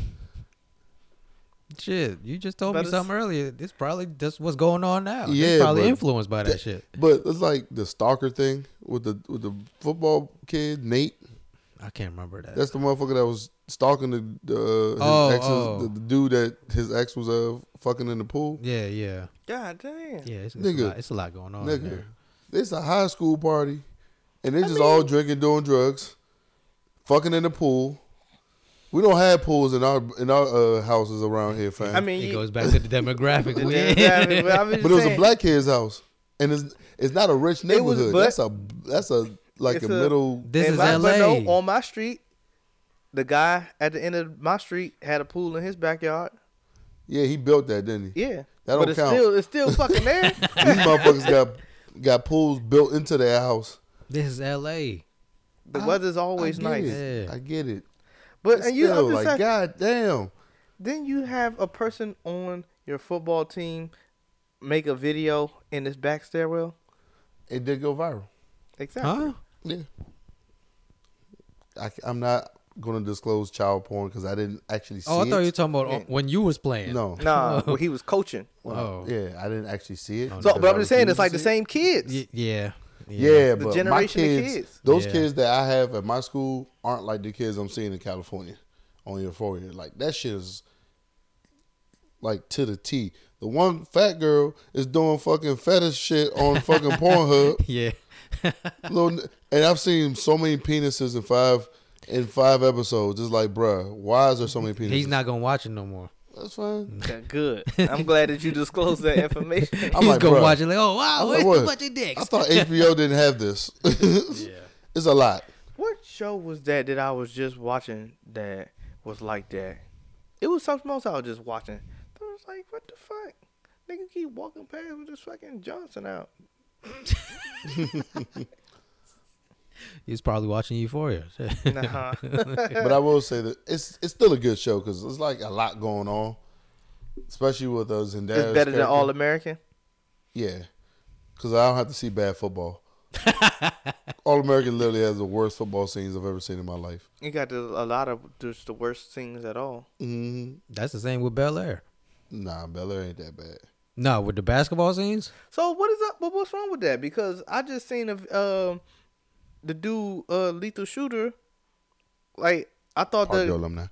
it. Shit, you just told
But
me
it's-
something earlier. This probably just what's going on now.
Yeah,
They're probably
but
influenced by that,
that-
shit.
But it's like the stalker thing with the with the football kid Nate.
I can't remember that.
That's the motherfucker that was stalking the the, uh, his
Oh,
ex's,
oh.
The, the dude that his ex was uh fucking in the pool.
yeah, yeah,
God damn.
yeah. It's, it's,
Nigga.
a, lot, it's a lot going on.
Nigga,
There.
it's a high school party, and they just all drinking, doing drugs, fucking in the pool. We don't have pools in our in our uh, houses around here, fam.
I mean,
It
you-
goes back to the demographic.
Yeah,
again.
yeah, but I'm just
but it was a
saying,
black kid's house, and it's it's not a rich
It was-
neighborhood.
but-
that's a that's a like
It's
a,
a-
middle.
This
and
is
my-
L
but no,
A.
on my street, the guy at the end of my street had a pool in his backyard.
Yeah, he built that, didn't he?
Yeah,
That
but
don't
it's
count.
still it's still fucking there.
These motherfuckers got got pools built into their house.
This is L A.
The
I-
weather's always
I get
nice,
it.
Yeah.
I get it.
but
But
and you, I'm
still,
just
like,
saying,
god damn.
then you have a person on your football team make a video in this back stairwell.
It did go viral.
Exactly.
Huh?
Yeah. I, am not going to disclose child porn because I didn't actually see
Oh, I
it.
thought you were talking about
Yeah.
uh, when you was playing.
No.
Nah, well, he was coaching.
Well,
Oh.
Yeah, I didn't actually see it.
Oh,
So,
because
but
I
I'm just saying,
refused
it's like
to
the
see it.
same kids.
Y- yeah.
Yeah,
yeah
but
the
my
generation
kids,
of kids.
those
Yeah.
kids that I have at my school aren't like the kids I'm seeing in California on your forehead. Like that shit is like to the T. The one fat girl is doing fucking fetish shit on fucking Pornhub.
Yeah.
Little, and I've seen so many penises in five in five episodes. It's like, bruh, why is there so many penises?
He's not gonna watch it no more.
That's fine.
Okay, good. I'm glad that you disclosed that information.
I'm
He's
like,
gonna
bruh,
watch it like, oh wow,
I'm
where's
like,
the
what?
bunch of dicks?
I thought H B O didn't have this.
Yeah.
It's a lot.
What show was that that I was just watching that was like that? It was something else I was just watching. I was like, what the fuck? Nigga keep walking past with this fucking Johnson out.
He's probably watching Euphoria.
Nah.
But I will say that it's it's still a good show because it's like a lot going on, especially with uh, Zendaya.
It's better than All American.
Yeah, because I don't have to see bad football. All American literally has the worst football scenes I've ever seen in my life.
You got the, a lot of just the worst scenes at all.
Mm-hmm.
That's the same with Bel Air.
Nah, Bel Air ain't that bad.
No, with the basketball scenes.
So what is up? But what's wrong with that? Because I just seen a um the dude uh Lethal Shooter. Like I thought
Parkdale
that
alumni.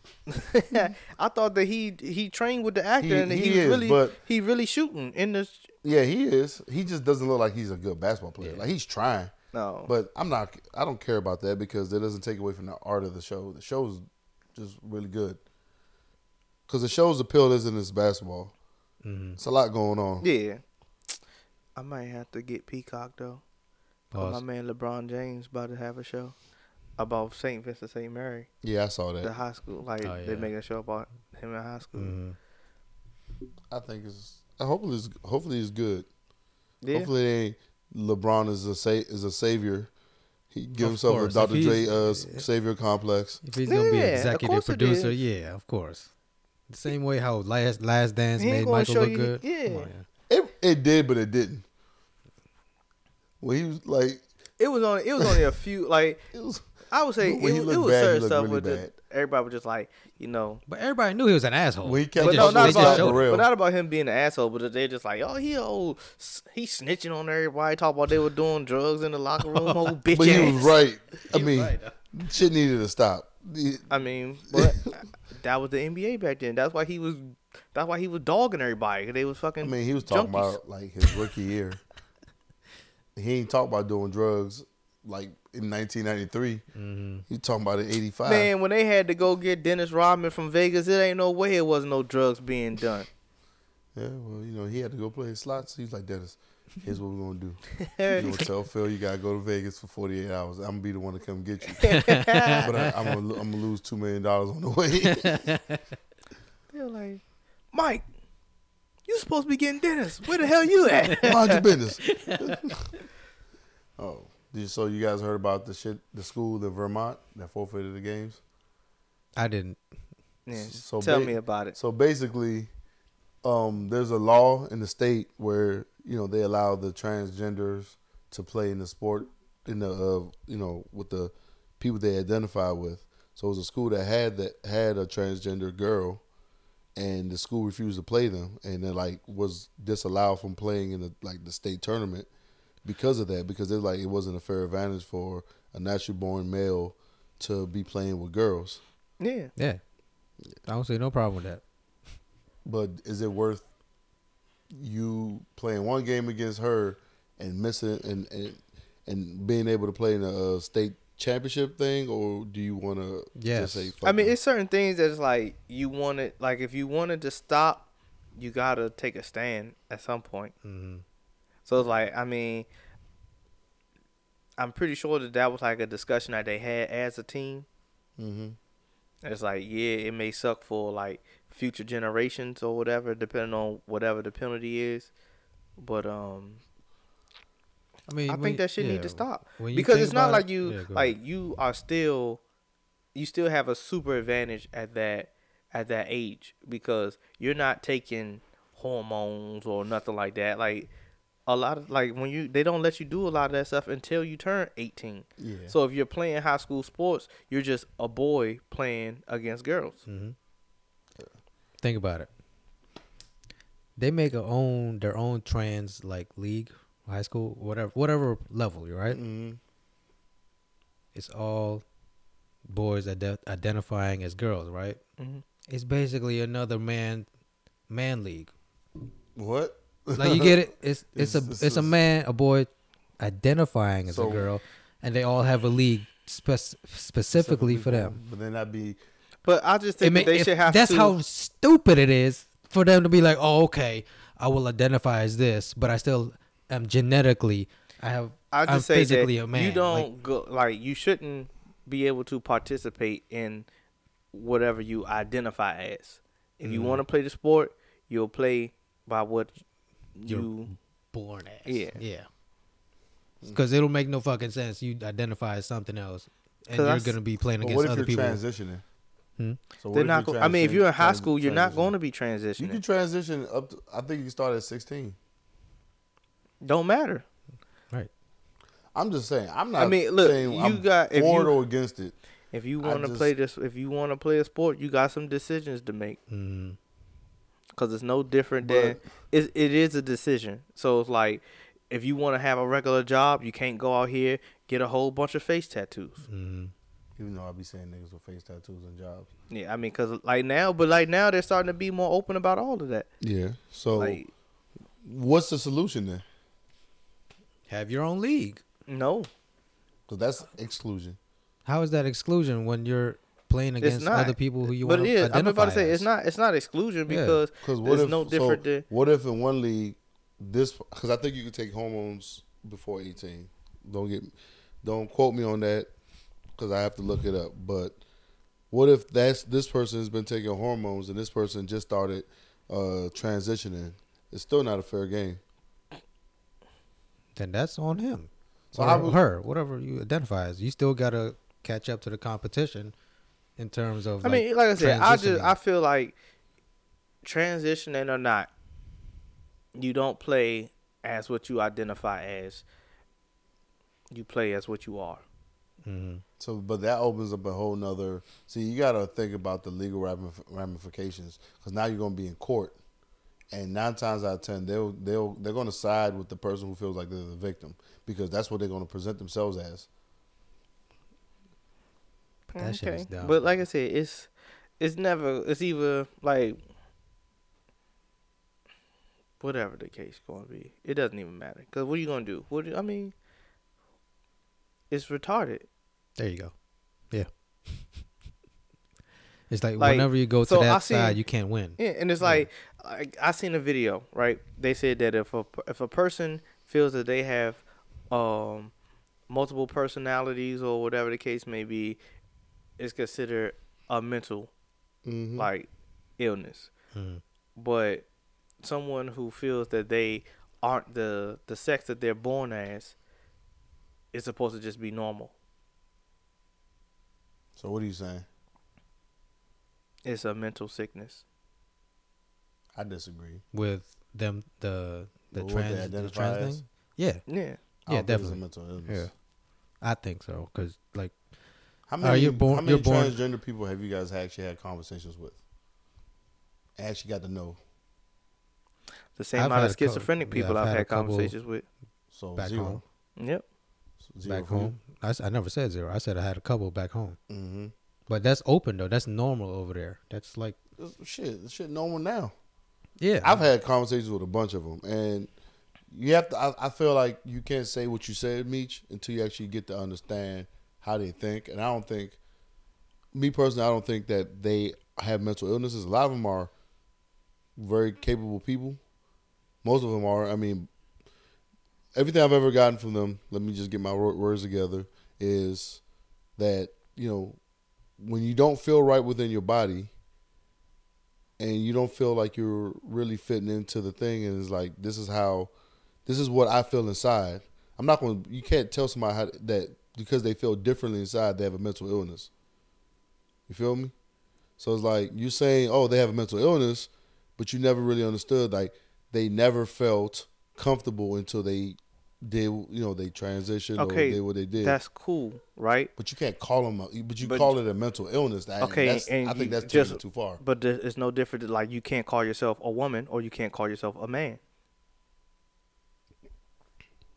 I thought that he he trained with the actor
He-
and he,
he
was
is,
really
but-
he really shooting in the
Yeah, he is. He just doesn't look like he's a good basketball player.
Yeah.
Like he's trying,
no.
but I'm not. I don't care about that because it doesn't take away from the art of the show. The show's just really good. Because the show's appeal isn't this basketball.
Mm-hmm.
It's a lot going on.
Yeah, I might have to get Peacock though. 'Cause
Pause.
my man LeBron James about to have a show about Saint Vincent Saint Mary,
Yeah, I saw
the
that.
high school. Like
Oh,
they
yeah.
making a show about him in high school.
Mm-hmm.
I think it's. Hopefully, it's hopefully it's good.
Yeah,
Hopefully, they ain't LeBron is a sa- is a savior. He give
Of
himself
course,
a Doctor
if
Dre
he's-
uh, savior complex.
If he's gonna be
Yeah,
an
of
executive
course it
producer,
is.
yeah, of course. The same way how Last Last Dance
He ain't
made
gonna
Michael
show
look
you-
good.
yeah.
Come on, yeah.
It it did, but it didn't. When he was like,
it was only it was only a few like.
it was.
I would say
When
it,
he
it
looked
was
bad, he
certain
looked
stuff
really
with the,
bad.
everybody was just like, you know,
But everybody knew he was an asshole.
When he kept
They
but
just-
no,
Just-
not
they
just
about,
showed
for
it.
real.
but not about him being an asshole. But they're just like, oh, he old, he snitching on everybody. Talk about they were doing drugs in the locker room. Old bitch
But he
ass.
was right. I
He was
mean,
right,
shit needed to stop. He-
I mean, but that was the N B A back then. That's why he was. That's why he was dogging everybody. 'Cause they was fucking.
I mean, he was talking
junkies.
about like his rookie year. He ain't talking about doing drugs like in nineteen ninety-three.
Mm-hmm.
He talking about in eighty-five.
Man, when they had to go get Dennis Rodman from Vegas, it ain't no way it wasn't no drugs being done.
Yeah, well, you know, he had to go play his slots. He's like, Dennis, here's what we're gonna do. You're gonna tell Phil you gotta go to Vegas for forty-eight hours. I'm gonna be the one to come get you. But I, I'm gonna I'm gonna lose two million dollars on the way.
They're like, Mike, you supposed to be getting Dennis. Where the hell you at?
Mind your business. Oh, did you, so you guys heard about the shit, the school in Vermont that forfeited the games?
I didn't.
Yeah,
So
tell
ba-
me about it.
So basically, um, there's a law in the state where you know they allow the transgenders to play in the sport in the uh, you know with the people they identify with. So it was a school that had that had a transgender girl, and the school refused to play them, and then like was disallowed from playing in the like the state tournament because of that. Because they're like it wasn't a fair advantage for a natural born male to be playing with girls.
Yeah.
Yeah. I don't see no problem with that.
But is it worth you playing one game against her and missing and and, and being able to play in a, uh state championship thing, or do you want to
Yes.
just say? Fuck
I mean,
it?
it's certain things that's like you wanted. Like if you wanted to stop, you gotta take a stand at some point.
Mm-hmm.
So it's like, I mean, I'm pretty sure that that was like a discussion that they had as a team.
Mm-hmm.
It's like, yeah, it may suck for like future generations or whatever, depending on whatever the penalty is. But um,
I mean,
I
when
think
you-
that shit need
yeah,
to stop
when you
because
think
it's not
about
like
it-
you
yeah, go
like
ahead.
you are still, you still have a super advantage at that at that age because you're not taking hormones or nothing like that. Like a lot of like when you they don't let you do a lot of that stuff until you turn eighteen.
Yeah.
So if you're playing high school sports, you're just a boy playing against girls.
Mhm. Think about it. They make a own their own trans like league, high school, whatever, whatever level you're right.
Mm-hmm.
It's all boys ide- identifying as girls, right?
Mm-hmm.
It's basically another man, man league.
What?
Like you get it? It's it's,
It's-
a
it's-
it's a man, a boy, identifying as
So-
a girl, and they all have a league spec- specifically for them.
But then that'd be
But I just
It
think
may-
that they
if-
should have
that's
to.
how stupid it is for them to be like, oh, okay, I will identify as this, but I still am genetically. I have.
I just
I'm
say
physically
that
a man.
you don't
Like,
go like you shouldn't be able to participate in whatever you identify as. If you
Mhm.
want to play the sport, you'll play by what
You're
you.
born as.
Yeah.
Yeah. Because it'll make no fucking sense. You identify as something else, and
'Cause
you're
I s-
gonna be playing
But
against
what if
other
you're
people.
transitioning?
Hmm?
So what
They're
if
not.
you
Go, I mean, if
transition-
you're in high
trans-
school, you're not
transition?
going to be
You
transitioning.
can transition up. To, I think you start at sixteen.
Don't matter.
I'm just saying. I'm not.
I mean, look,
saying
you
I'm
got- if
for it
you-
or against it.
If you
I
want to
just-
play this, if you want to play a sport, you got some decisions to make.
Mm.
Because it's no different than
But-
it. It is a decision. So it's like, if you want to have a regular job, you can't go out here get a whole bunch of face tattoos.
Mm.
Even though I be saying niggas with face tattoos and jobs.
Yeah, I mean, because like now, but like now they're starting to be more open about all of that.
Yeah. So
Like,
what's the solution then?
Have your own league.
no,
Because that's exclusion.
How is that exclusion when you're playing
it's
against
not.
other people who you
but
want
it
to
is.
identify
I'm about to say
as?
it's not. It's not exclusion
Yeah.
because
Because what
there's
if
no different.
So
than,
what if in one league this? Because I think you can take hormones before eighteen. Don't get, don't quote me on that because I have to look it up. But what if that's this person has been taking hormones and this person just started uh, transitioning? It's still not a fair game.
Then that's on him.
So
or
I would-
her, whatever you identify as. You still gotta catch up to the competition in terms of.
I
like,
mean, like I said, I just
transitioning.
I feel like transitioning or not, you don't play as what you identify as. You play as what you are.
Mhm.
So, but that opens up a whole nother. See, you got to think about the legal ramif- ramifications because now you're going to be in court, and nine times out of ten, they'll they'll they're going to side with the person who feels like they're the victim because that's what they're going to present themselves as.
But that shit is dumb.
But like I said, it's it's never it's either like whatever the case going to be. It doesn't even matter because what are you going to do? What do, I mean, it's retarded.
There you go. Yeah. It's like,
Like,
whenever you go to
so I
that
seen-
side, you can't win.
Yeah, and it's like, like I seen a video, right? They said that if a if a person feels that they have um multiple personalities or whatever the case may be, it's considered a mental
Mm-hmm.
like illness.
Mhm.
But someone who feels that they aren't the the sex that they're born as is supposed to just be normal.
So, what are you saying?
It's a mental sickness.
I disagree.
With them, the the
But what they
trans, the
identify
trans
as?
thing. Yeah,
Yeah.
I
yeah,
don't think it's
definitely.
a mental illness.
Yeah, I think so. Cause like,
How
Uh,
many,
you're born-
how many
you're born-
transgender people have you guys actually had conversations with? And actually got to know.
The same
I've
amount of
had a couple-
schizophrenic
yeah,
people
I've
I've
had
had,
a couple
conversations with.
So
back
zero.
home.
Yep.
So zero
back
for you?
home. I, s- I never said zero. I said I had a couple back home.
Mm-hmm.
But that's open though. That's normal over there. That's like,
Shit, this shit normal now.
yeah.
I've had conversations with a bunch of them, and you have to. I, I feel like you can't say what you said, Meech, until you actually get to understand how they think. And I don't think, me personally, I don't think that they have mental illnesses. A lot of them are very capable people. Most of them are. I mean, everything I've ever gotten from them, let me just get my wor- words together, is that, you know, when you don't feel right within your body and you don't feel like you're really fitting into the thing, and it's like, this is how, this is what I feel inside. I'm not going to, you can't tell somebody how, that because they feel differently inside, they have a mental illness. You feel me? So it's like, you're saying, oh, they have a mental illness, but you never really understood, like, they never felt comfortable until they did, you know, they transitioned
Okay,
or did what they did.
That's cool, right?
But you can't call them, a, but you
But-
call it a mental illness. That,
Okay,
that's,
and
I think
you
that's
just-
taking it too far.
But th- it's no different. Than, like you can't call yourself a woman or you can't call yourself a man.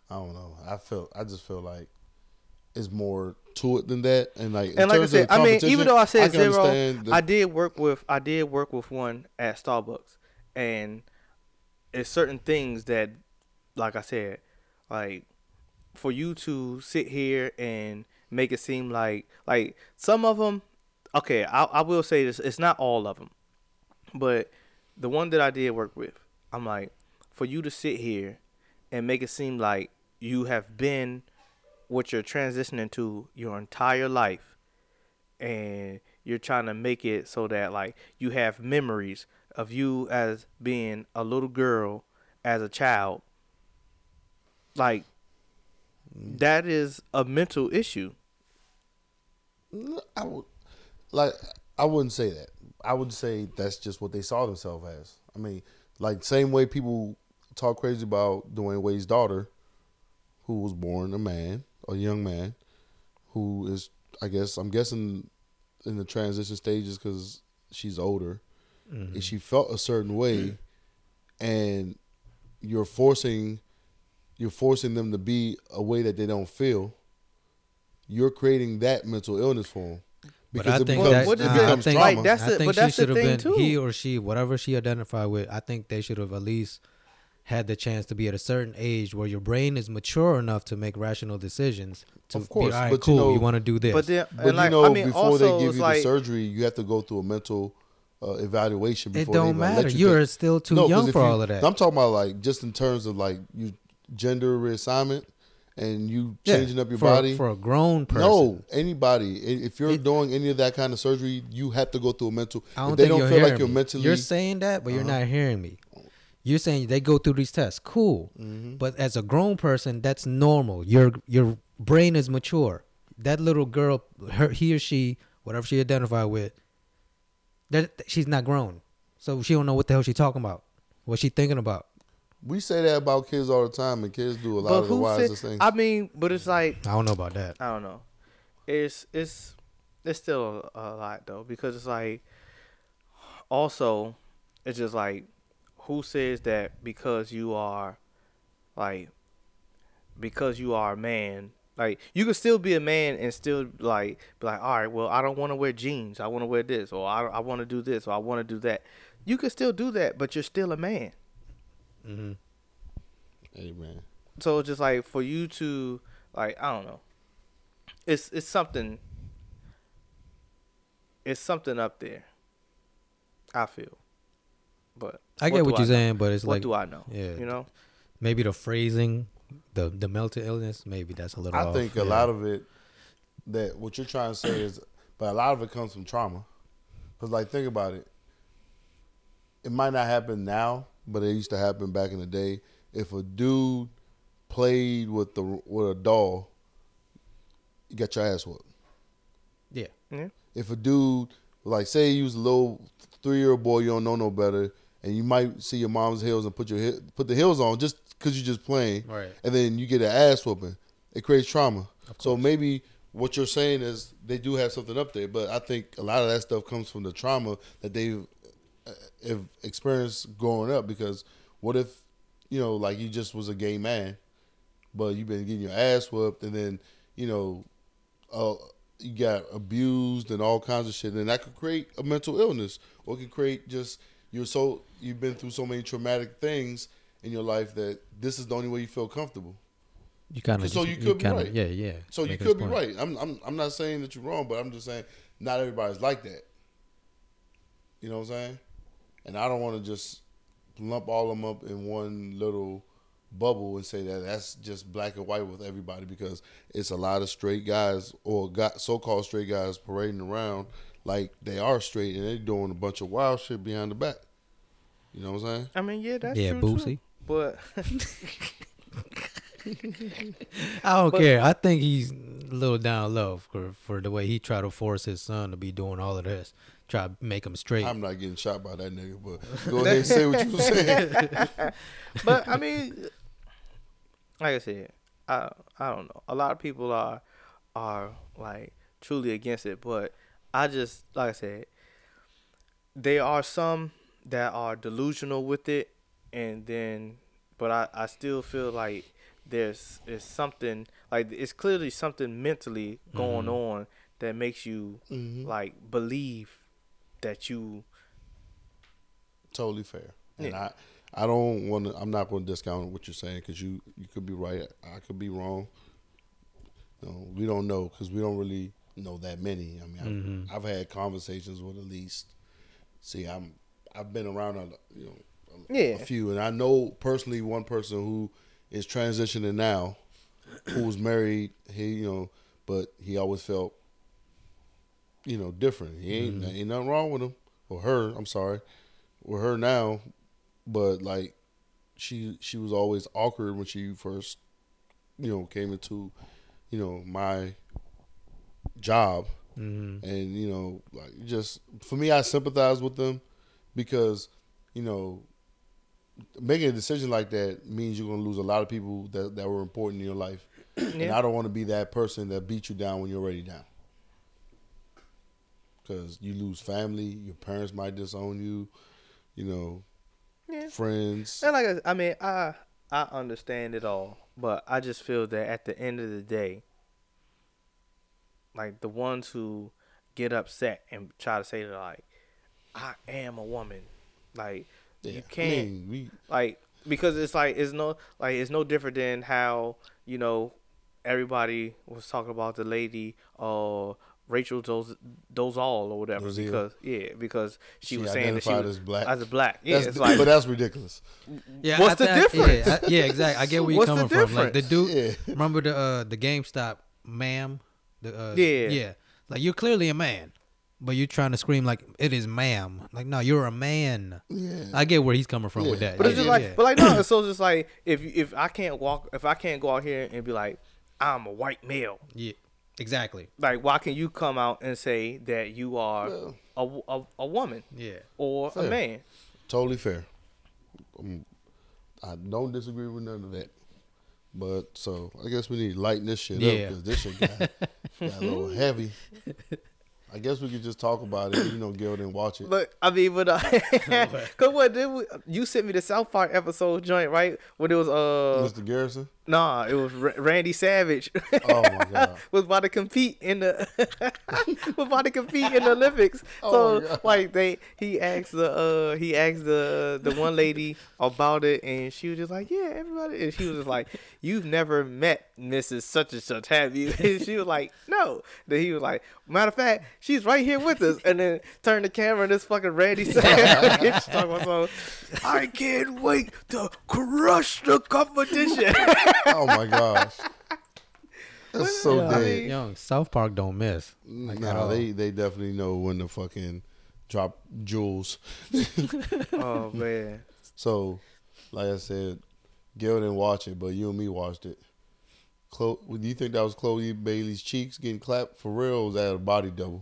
I don't know. I feel. I just feel like it's more to it than that. And like, in
And like I
terms
said,
of
I mean, even though I
I
said
can
zero,
understand the-
I did work with I did work with one at Starbucks, and it's certain things that, like I said, like for you to sit here and make it seem like like some of them. Okay, I I will say this: it's not all of them, but the one that I did work with, I'm like, for you to sit here and make it seem like you have been what you're transitioning to your entire life, and you're trying to make it so that like you have memories of you as being a little girl as a child, like that is a mental issue.
I would like. I wouldn't say that. I would say that's just what they saw themselves as. I mean, like same way people talk crazy about Dwayne Wade's daughter, who was born a man, a young man, who is, I guess, I'm guessing, in the transition stages because she's older, mm-hmm. and she felt a certain way, and you're forcing, you're forcing them to be a way that they don't feel. You're creating that mental illness for them.
Because I
it
think
becomes,
that,
what is
uh,
it?
I think,
Like, that's
I
the-
think
but
she
that's the
should have
thing,
been
too.
he or she, whatever she identified with. I think they should have at least had the chance to be at a certain age where your brain is mature enough to make rational decisions. To
Of course,
be, all right,
but you
cool.
know-
You want to do this,
But then,
But
and like,
you know,
I mean,
before
also
they give
it's
you
like,
the surgery, you have to go through a mental uh, evaluation.
it
Before they
don't
even
matter.
Let you
You're
take-
still too
No, 'cause
young
if
for
you-
all of that.
I'm talking about like just in terms of like you gender reassignment and you
Yeah,
changing up your
for,
body.
for a grown person.
No, anybody. I- If you're
It-
doing any of that kind of surgery, you have to go through a mental.
I don't
if they
think
don't
you're
feel
hearing
like you're
me.
mentally,
You're saying that, but you're
Uh-huh.
not hearing me. You're saying they go through these tests, cool.
Mm-hmm.
But as a grown person, that's normal. Your your brain is mature. That little girl, her, he or she, whatever she identified with, that she's not grown, so she don't know what the hell she's talking about, what she thinking about.
we say that about kids all the time, and kids do a lot
but
of the
who
wisest
said?
things.
I mean, but it's like,
I don't know about that.
I don't know. It's it's it's still a, a lot though, because it's like, also, it's just like, who says that because you are, like, because you are a man, like you can still be a man and still like be like, all right, well, I don't want to wear jeans, I want to wear this, or I I want to do this, or I want to do that. You can still do that, but you're still a man.
Mm-hmm.
Amen.
So it's just like for you to like, I don't know. It's it's something. It's something up there. I feel, but
I get
do
what you're
know?
saying, but it's
What
like,
do I know?
yeah,
You know.
maybe the phrasing, the the mental illness, maybe that's a little.
I
off.
think a
Yeah.
lot of it, that what you're trying to say is, but a lot of it comes from trauma. Because like, think about it. It might not happen now, but it used to happen back in the day. If a dude played with the with a doll, you got your ass whooped.
Yeah.
Yeah.
If a dude, like, say you was a little three year old boy, you don't know no better, and you might see your mom's heels and put your he- put the heels on just because you're just playing,
Right.
and then you get an ass whooping, it creates trauma. So maybe what you're saying is they do have something up there, but I think a lot of that stuff comes from the trauma that they've uh, have experienced growing up. Because what if, you know, like you just was a gay man, but you've been getting your ass whooped, and then, you know, uh, you got abused and all kinds of shit, and that could create a mental illness, or it could create just you're so you've been through so many traumatic things in your life that this is the only way you feel comfortable.
You kind of.
So you could be
kinda,
right.
Yeah, yeah.
So you
making
could
this
be
point.
right. I'm I'm I'm not saying that you're wrong, but I'm just saying not everybody's like that. You know what I'm saying? And I don't want to just lump all of them up in one little bubble and say that that's just black and white with everybody, because it's a lot of straight guys or got so-called straight guys parading around like they are straight, and they're doing a bunch of wild shit behind the back. You know what I'm saying?
I mean, yeah, that's
Yeah,
true
Boosie.
too. But
I don't
But-
care. I think he's a little down low for, for the way he tried to force his son to be doing all of this. Try to make him straight.
I'm not getting shot by that nigga, but go ahead and say what you were saying.
but I mean, like I said, I I don't know. A lot of people are are like truly against it, but I just like I said, there are some that are delusional with it, and then, but I I still feel like there's is something like it's clearly something mentally going
Mm-hmm.
on that makes you
Mhm.
like believe that you
Totally fair. And
Yeah.
I, I don't want to. I'm not going to discount what you're saying because you, you could be right. I could be wrong. You know, we don't know because we don't really know that many. I mean,
Mhm.
I've, I've had conversations with at least. See, I'm I've been around a you know a,
Yeah.
a few, and I know personally one person who is transitioning now, who was married. He you know, but he always felt you know different. He ain't
Mhm.
ain't nothing wrong with him or her. I'm sorry. With her now, but like she she was always awkward when she first you know came into you know my job,
Mm-hmm.
and you know like just for me I sympathize with them because you know making a decision like that means you're going to lose a lot of people that, that were important in your life, and
Yeah.
I don't want to be that person that beat you down when you're already down. Because you lose family, your parents might disown you, you know,
Yeah.
friends.
And like I, I mean, I I understand it all, but I just feel that at the end of the day, like the ones who get upset and try to say that like I am a woman, like
Yeah,
you can't
I mean, we,
like because it's like it's no like it's no different than how you know everybody was talking about the lady uh Rachel Doz Dozal or whatever
Dozier.
because yeah because she,
She
was saying that she
identified
was
as black.
as a black yeah
that's,
it's like
but that's ridiculous.
Yeah,
What's
I
the
think-
difference?
Yeah, I- yeah, exactly. I get where you're
What's the
coming from. Like the
difference?
dude,
Yeah.
remember the uh, the GameStop ma'am? The, uh,
Yeah.
yeah. Like you're clearly a man, but you're trying to scream like it is ma'am. Like no, you're a man.
Yeah.
I get where he's coming from with
Yeah.
that.
But it's
yeah,
just like,
yeah.
but like no. So it's just like if if I can't walk, if I can't go out here and be like, I'm a white male.
yeah, exactly.
Like, why can you come out and say that you are
Well,
a, a, a woman
Yeah,
or
Fair.
a man?
Totally fair. Um, I don't disagree with none of that. But so I guess we need to lighten this shit up
Yeah.
because this shit got, got a little heavy. I guess we could just talk about it. You know, Gil didn't watch it.
But I mean, but uh, cause what did we, you sent me the South Park episode joint right when it was uh
Mister Garrison.
nah it was R- Randy Savage.
Oh my god.
was about to compete in the was about to compete in the Olympics.
Oh
so
my God.
like they he asked the uh he asked the the one lady about it and she was just like, yeah, everybody, and she was just like, you've never met Missus Such and Such, have you? And she was like, no. Then he was like, matter of fact, she's right here with us. And then turned the camera and this fucking Randy Savage talking about something, I can't wait to crush the competition.
Oh my gosh. That's so
Yeah, I
dead.
mean-
young South Park don't miss. Like, at
nah,
all.
they they definitely know when to fucking drop jewels.
Oh man.
So, like I said, Gil didn't watch it, but you and me watched it. Chloe, do you think that was Chloe Bailey's cheeks getting clapped for real, or was that a body double?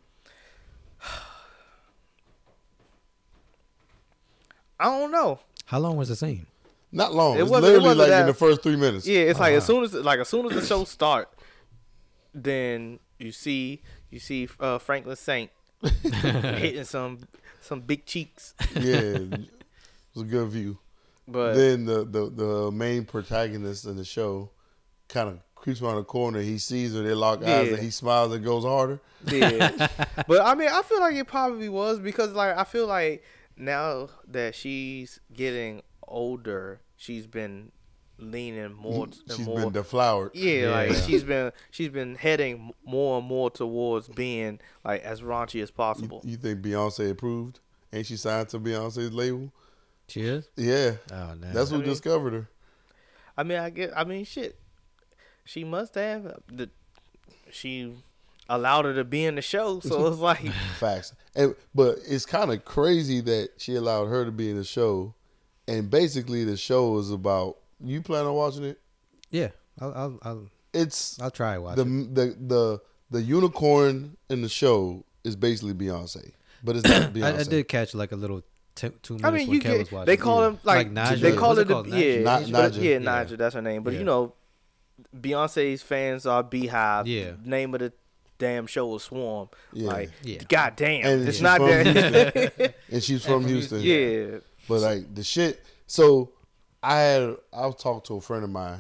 I don't know.
How long was the scene?
Not long.
It
It's
wasn't- it
literally
wasn't
like
that-
in the first three minutes.
Yeah, it's like
Oh,
as soon as like as soon as the show start, then you see you see uh, Franklin Saint hitting some some big cheeks,
Yeah, it was a good view.
but
Then the, the, the main protagonist in the show kind of creeps around the corner. He sees her, they lock eyes,
Yeah.
and he smiles and goes harder.
yeah. But I mean, I feel like it probably was because like I feel like now that she's getting older, she's been leaning more and
She's
more.
been deflowered.
Yeah, like
Yeah.
she's been she's been heading more and more towards being like as raunchy as
You,
possible.
you think Beyonce approved? Ain't she signed to Beyonce's label?
Cheers.
Yeah,
Oh no.
that's who
I mean-
discovered her.
I mean, I get. I mean, shit. She must have the. She allowed her to be in the show, so it's like,
Facts. And but it's kind of crazy that she allowed her to be in the show, and basically the show is about. You plan on watching it?
Yeah, I'll I'll I'll,
It's
I'll try to watch
the
it.
the the the unicorn in the show is basically Beyonce, but it's not Beyonce.
I, I did catch like a little two, two minutes
I mean,
when
you
Kev was
get.
watching.
They call
Yeah.
him like,
Naja.
they call
What's
it the
called?
yeah,
Na-
but-
Naja.
yeah,
Yeah.
Naja. That's her name. But
Yeah.
you know, Beyonce's fans are Beehive.
Yeah.
Name of the damn show is Swarm.
Yeah.
Like,
Yeah.
goddamn,
And
it's
she's
not
from
that.
and she's from
from
Houston.
Houston.
yeah.
But like the shit. So I had I was talking to a friend of mine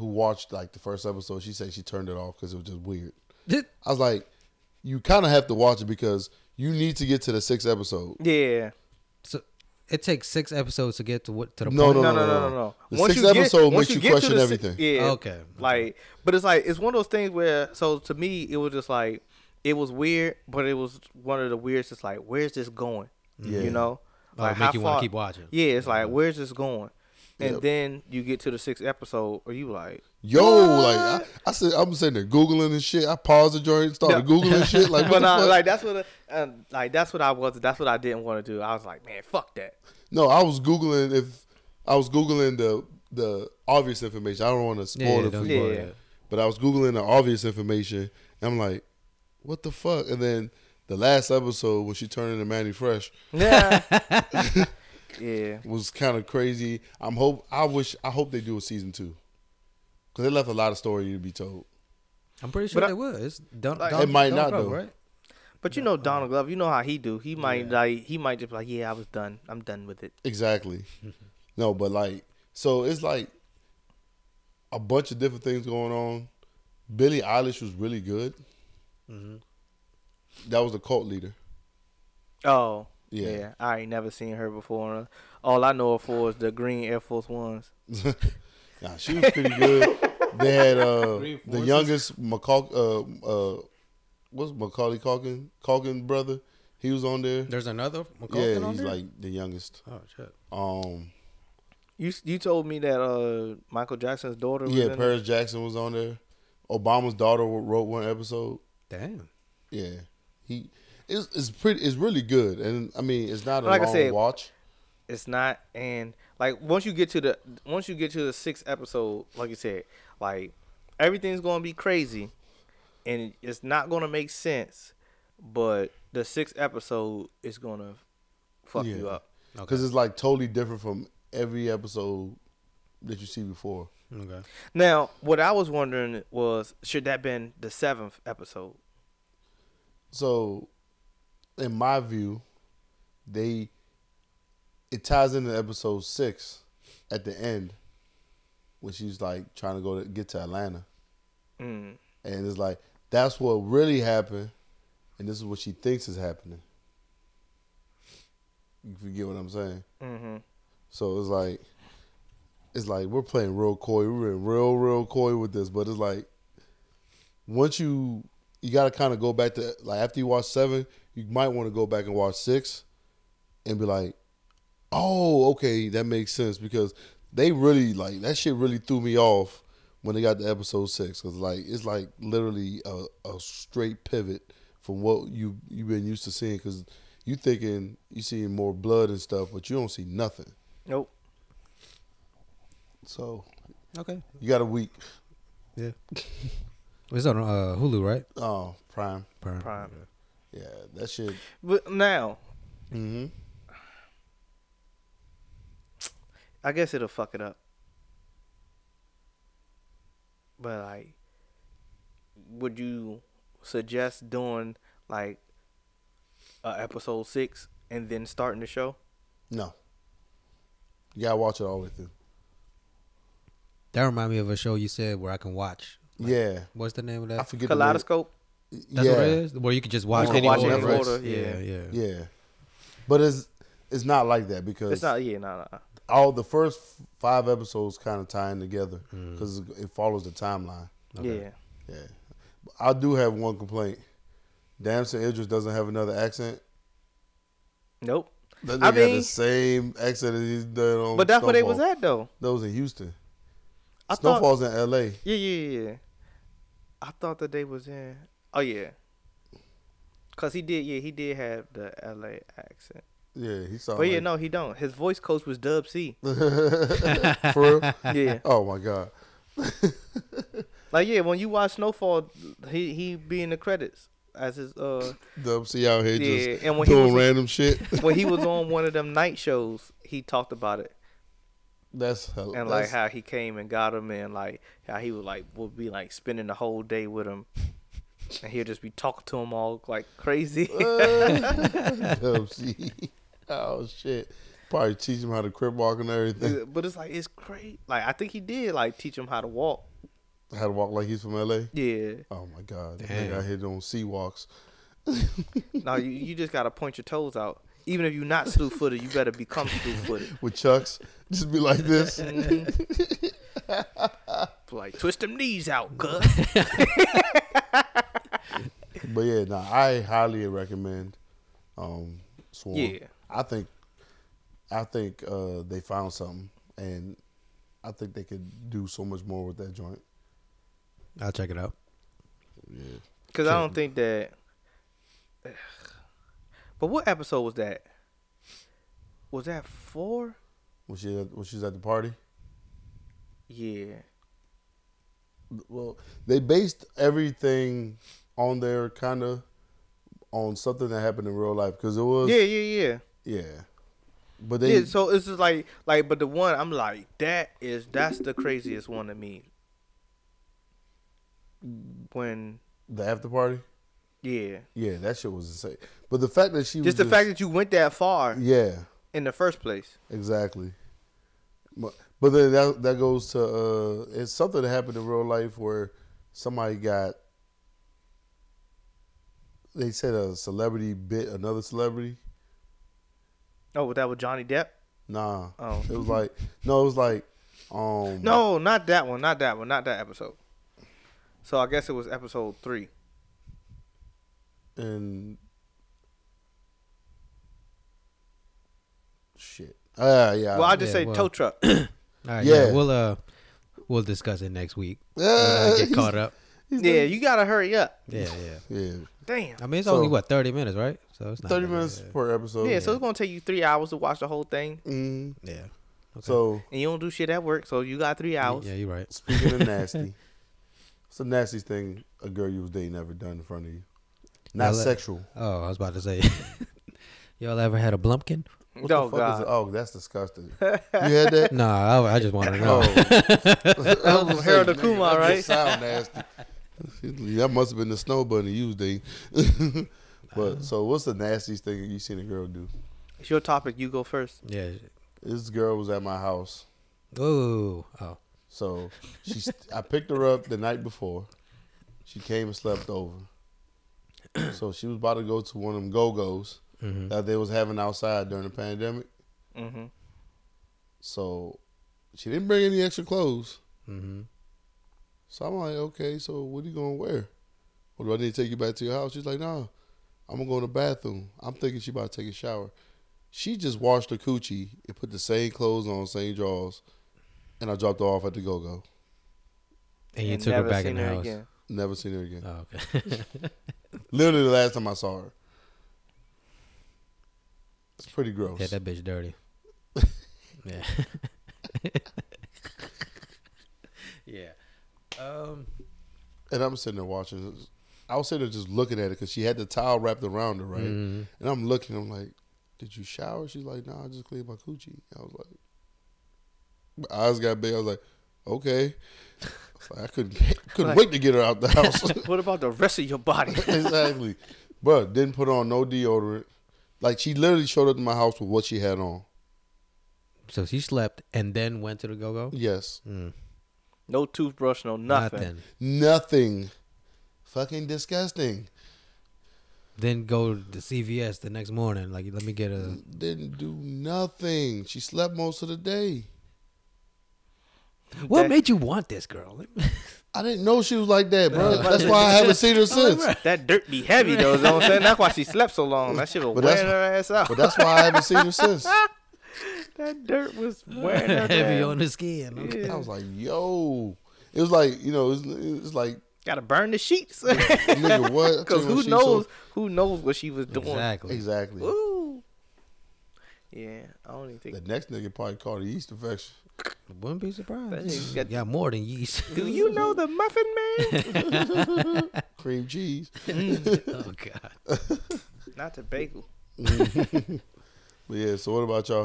who watched like the first episode, she said she turned it off because it was just weird. I was like, you kind of have to watch it because you need to get to the sixth episode.
Yeah.
So it takes six episodes to get to what to the
No,
point.
no,
No,
no,
no,
no,
no, no.
The
Once
sixth
you get-
episode
once
makes you
get to
question
the si-
everything.
Yeah.
Okay.
Like, but it's like it's one of those things where, so to me, it was just like it was weird, but it was one of the weirdest. It's like, where's this going?
Yeah.
You know,
Oh,
like
make
how
you want
far-
to keep watching.
Yeah, it's like, where's this going? And
Yep.
then you get to the sixth episode, or you like,
Yo, like I, I said, I'm sitting there googling and shit. I paused the joint, started
Yeah.
googling shit. Like, what
but
the
nah,
fuck?
like that's what, uh, like that's what I was. That's what I didn't want to do. I was like, man, fuck that.
No, I was googling if I was googling the the obvious information. I don't want to spoil
Yeah,
it for
don't
you,
spoil
Yeah.
it.
but I was googling the obvious information. And I'm like, what the fuck? And then the last episode when she turned into Manny Fresh
Yeah, yeah.
was kind of crazy. I'm hope I wish I hope they do a season two because they left a lot of story to be told.
I'm pretty sure
But I-
they will. It's don't,
Like-
don't,
It might
don't
not,
grow,
though.
right?
But you know Donald Glover, you know how he do. He might like he might just be like, yeah, I was done. I'm done with it.
Exactly. No, but like, so it's like a bunch of different things going on. Billie Eilish was really good.
Mm-hmm.
That was the cult leader.
Oh,
Yeah.
yeah. I ain't never seen her before. All I know her for is the green Air Force Ones.
Nah, she was pretty good. They had uh,
Three
the
forces.
youngest Macaulay, uh, uh, what's Macaulay Culkin, Culkin brother. He was on there.
There's another Macaulay
Yeah,
on
he's
there?
like the youngest.
Oh shit.
Um,
You you told me that uh Michael Jackson's daughter was
yeah,
in
Paris Jackson was on there. Obama's daughter wrote one episode.
Damn.
Yeah, he it's it's pretty. It's really good, and I mean, it's not a
Like I
long
said,
watch.
it. It's not, and like once you get to the once you get to the sixth episode, like you said, like everything's gonna be crazy, and it's not gonna make sense. But the sixth episode is gonna fuck
Yeah.
you up.
Because it's like totally different from every episode that you see before.
Okay.
Now, what I was wondering was, should that been the seventh episode?
So, in my view, they it ties into episode six at the end when she's like trying to go to get to Atlanta,
Mm.
and it's like that's what really happened, and this is what she thinks is happening. You forget what I'm saying?
Mm-hmm.
So it's like, it's like we're playing real coy. We're being real, real coy with this. But it's like, once you, you got to kind of go back to, like after you watch seven, you might want to go back and watch six and be like, oh, okay, that makes sense. Because they really, like, that shit really threw me off when they got to episode six. Because, like, it's like literally a, a straight pivot from what you, you've been used to seeing. Because you thinking you seeing more blood and stuff, but you don't see nothing.
Nope.
So
Okay.
you got a week.
Yeah. It's on uh, Hulu, right?
Oh, Prime.
Prime.
Prime.
Yeah, that shit.
But now,
Mm-hmm.
I guess it'll fuck it up. But like, would you suggest doing like a episode six and then starting the show?
No. You gotta watch it all the way through.
That remind me of a show you said where I can watch. Like,
yeah,
What's the name of
I
that?
forget. the name.
Kaleidoscope.
That's
yeah,
what it is? Where you can just watch
You can
any
watch it
order.
in
Netflix.
order.
Yeah,
Yeah.
yeah.
yeah. But it's it's not like that because
It's not. Yeah. No. No.
all the first five episodes kind of tying together
Mm.
because it follows the timeline.
Yeah.
Yeah, I do have one complaint. Damson Idris doesn't have another accent.
Nope.
That nigga
I
had
mean-
the same accent as he's done on.
But that's where they
Snowfall.
was at though.
That was in Houston.
I thought.
Snowfall's in L A.
Yeah. Yeah. Yeah. I thought that they was in. Oh yeah. Cause he did. Yeah. He did have the L A accent.
Yeah, he saw.
But yeah, no, he don't. His voice coach was Dub C.
For real?
Yeah.
Oh my god.
Like yeah, when you watch Snowfall, he he be in the credits as his uh
Dub C out here
yeah,
just
and when he
doing
was
random shit.
when he was on one of them night shows, he talked about it
That's hell.
and
that's,
like how he came and got him and like how he would like would be like spending the whole day with him, and he'll just be talking to him all like crazy.
Dub C. Oh shit. Probably teach him how to crip walk and everything.
But it's like it's crazy. Like I think he did like teach him how to walk.
Had to walk like he's from L A?
Yeah.
Oh, my God. That
Damn.
nigga got hit on sea walks.
No, you, you just got to point your toes out. Even if you're not slew-footed, you better become slew-footed.
With Chucks. Just be like this.
Mm-hmm. Like, twist them knees out, cuz.
But, yeah, nah, I highly recommend um, Swarm.
Yeah.
I think I think uh, they found something, and I think they could do so much more with that joint.
I'll check it out.
Yeah.
Because I don't think that... But what episode was that? Was that four?
Was she at, was she at the party?
Yeah.
Well, they based everything on there kind of on something that happened in real life because it was
Yeah, yeah, yeah.
yeah. But they
Yeah, so it's just like like but the one I'm like, that is that's the craziest one to me. When
the after party,
yeah.
yeah, that shit was insane. But the fact that she
Just
was
the fact that you went that far
yeah,
in the first place.
exactly. But, but then that that goes to uh, it's something that happened in real life where somebody got. They said a celebrity bit another celebrity.
Oh, was that with Johnny Depp?
Nah.
Oh.
It was like no, it was like um
No, not that one, not that one, not that episode. So I guess it was episode three.
and shit. Ah, yeah.
Well, I just
yeah,
say
well.
tow truck.
All right, yeah.
Yeah.
we'll uh, we'll discuss it next week. When
Yeah,
I get caught up.
Yeah, you gotta hurry up.
Yeah, yeah.
Yeah.
Damn.
I mean, it's
So-
only what thirty minutes, right? So it's not
Thirty
that-
minutes
Yeah.
per episode.
Yeah, so it's gonna take you three hours to watch the whole thing,
Mm.
yeah. Okay.
So
and you don't do shit at work, so you got three hours.
Yeah, you're right.
speaking of nasty, what's the nastiest thing a girl you was dating ever done in front of you? Not
Well, uh,
sexual.
Oh, I was about to say. Y'all ever had a blumpkin?
What
Oh
the fuck
God.
is it? Oh, that's disgusting. You had that?
No, I, I just want to know.
Oh,
That was from Harold and Kumar,
that
right?
just sound nasty. That must have been the snow bunny you was dating. But so, what's the nastiest thing you seen a girl do?
It's your topic. You go first.
Yeah.
This girl was at my house.
Ooh. Oh.
So she, I picked her up the night before. She came and slept over. So she was about to go to one of them go-go's
Mm-hmm.
that they was having outside during the pandemic.
Mm-hmm.
So she didn't bring any extra clothes.
Mm-hmm.
So I'm like, okay, so what are you gonna wear? Or do I need to take you back to your house? She's like, nah, I'm gonna go in the bathroom. I'm thinking she about to take a shower. She just washed her coochie and put the same clothes on, same drawers, and I dropped her off at the go-go.
And you
And
took her
never
back
seen
in the
her
house.
again.
Never seen her again.
Oh, okay.
Literally the last time I saw her. It's pretty gross.
Yeah, that bitch dirty. Yeah. Yeah. Um.
And I'm sitting there watching. I was sitting there just looking at it because she had the towel wrapped around her, right?
mhm.
And I'm looking. I'm like, "Did you shower?" She's like, "Nah, I just cleaned my coochie." I was like, my eyes got big. I was like, "Okay." I, was like, I couldn't couldn't
Like-
wait to get her out the house.
What about the rest of your body?
Exactly, but didn't put on no deodorant. Like she literally showed up to my house with what she had on.
So she slept and then went to the go go.
Yes,
Mm.
No toothbrush, no nothing.
Nothing.
nothing. Fucking disgusting.
Then go to C V S the next morning. Like, let me get a.
Didn't do nothing. She slept most of the day.
What
That-
made you want this girl?
I didn't know she was like that, bro. That's why I haven't seen her since.
That dirt be heavy though. You know what I'm saying? That's why she slept so long. That shit was
But that's-
wearing her ass out.
But that's why I haven't seen her since.
That dirt was wearing her
Heavy
down.
on the skin.
Yeah.
I was like, yo. It was like, you know, it was, it was like,
Gotta burn the sheets.
nigga, what? I tell
Because
you
who
what she
knows?
so-
Who knows what she was doing?
Exactly.
Exactly.
Ooh. Yeah, I don't even think.
The next nigga probably caught a yeast infection.
Wouldn't be surprised.
That nigga got-
got more than yeast.
Do you know the Muffin Man?
Cream cheese.
Oh God.
Not the bagel.
But yeah, so what about y'all?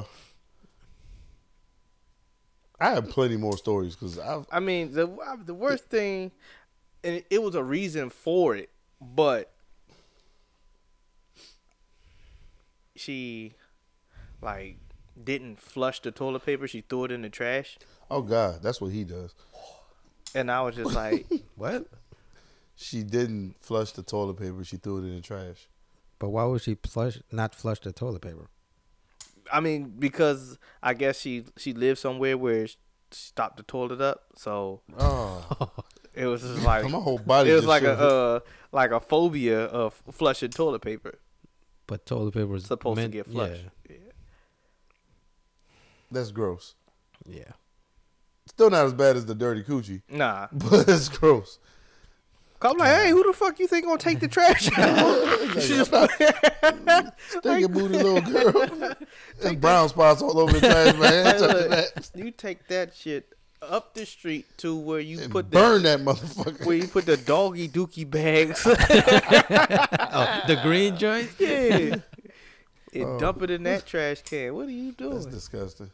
I have plenty more stories because I've
I mean, the the worst thing, and it, it was a reason for it, but she, like, didn't flush the toilet paper. She threw it in the trash,
oh god, that's what he does.
And I was just like,
what?
She didn't flush the toilet paper. She threw it in the trash.
But why would she flush not flush the toilet paper?
I mean, because I guess she she lived somewhere where she stopped the toilet up, so
Oh,
it was just like
my whole body.
it was
just
like a
shriveled.
uh, like a phobia of flushing toilet paper.
But toilet paper is
Supposed
meant,
to get flushed.
Yeah.
That's gross.
yeah.
Still not as bad as the dirty coochie,
Nah,
but it's gross.
I'm like, hey, who the fuck you think gonna take the trash out?
Like, stinky booty little girl. There's brown spots all over the trash, man.
Hey,
Touch
look,
that.
you take that shit up the street to where you
And
put
burn
the,
that motherfucker.
where you put the doggy dookie bags.
Oh, the green joint?
Yeah. And
Oh.
dump it in that trash can. What are you doing?
That's disgusting.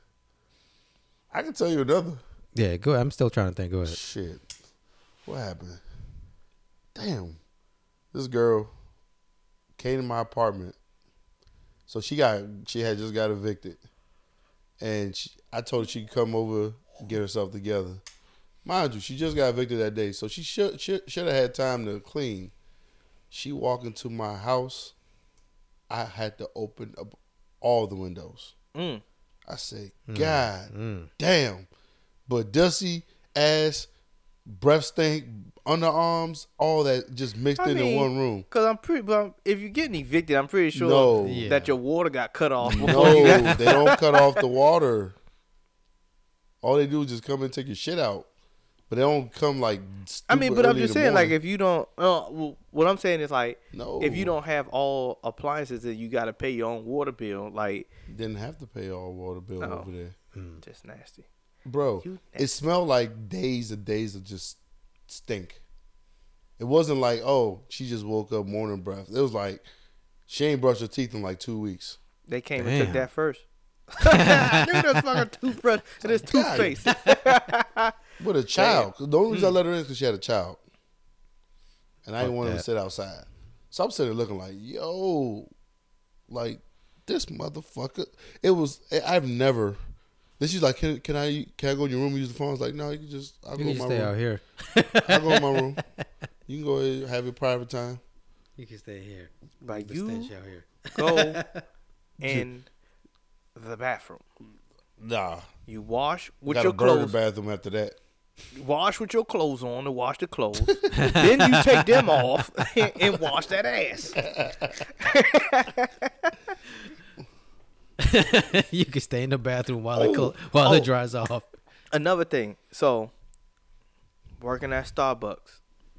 I can tell you another.
Yeah, go ahead. I'm still trying to think. Go ahead.
Shit. What happened? Damn. This girl came to my apartment. So she got she had just got evicted. And she, I told her she could come over and get herself together. Mind you, she just got evicted that day. So she should should, should have had time to clean. She walked into my house. I had to open up all the windows.
Mm.
I say, God
Mm.
damn. But dusty ass, breath stink, underarms, all that just mixed
I
in in
mean,
one room.
Cause I'm pretty, but I'm- if you're getting evicted, I'm pretty sure
No.
Yeah.
that your water got cut off before
No,
you got.
they don't cut off the water. All they do is just come and take your shit out. But they don't come like.
I mean,
stupid
but I'm
early in
just
the
saying, like,
morning.
if you don't, uh, well, what I'm saying is like,
no,
if you don't have all appliances, then you got to pay your own water bill. Like,
didn't have to pay all water bill
No.
over there,
just nasty.
bro.
You
It smelled like days and days of just stink. It wasn't like, oh, she just woke up morning breath. It was like she ain't brushed her teeth in like two weeks.
They came and took
Damn.
that first. Look at this fucking toothbrush and this
God.
toothpaste.
With a child. 'Cause the only reason I
Hmm.
let her in is because she had a child. And I didn't
Fuck
want her to
that.
sit outside. So I'm sitting there looking like, yo, like this motherfucker. It was, I've never. Then she's like, can, can I can I go in your room and use the phone? I was like, no, you can just, I'll
You
go
can
in
just
my
stay
room.
out here.
I'll go in my room. You can go ahead and have your private time.
You can stay here.
Like,
The
you
stench out here.
go in the bathroom.
Nah.
You wash with
Got
your
a burger
clothes.
bathroom after that.
Wash with your clothes on and wash the clothes. Then you take them off and wash that ass.
You can stay in the bathroom while it
Oh.
cl- while
Oh.
it dries off.
Another thing. So, working at Starbucks,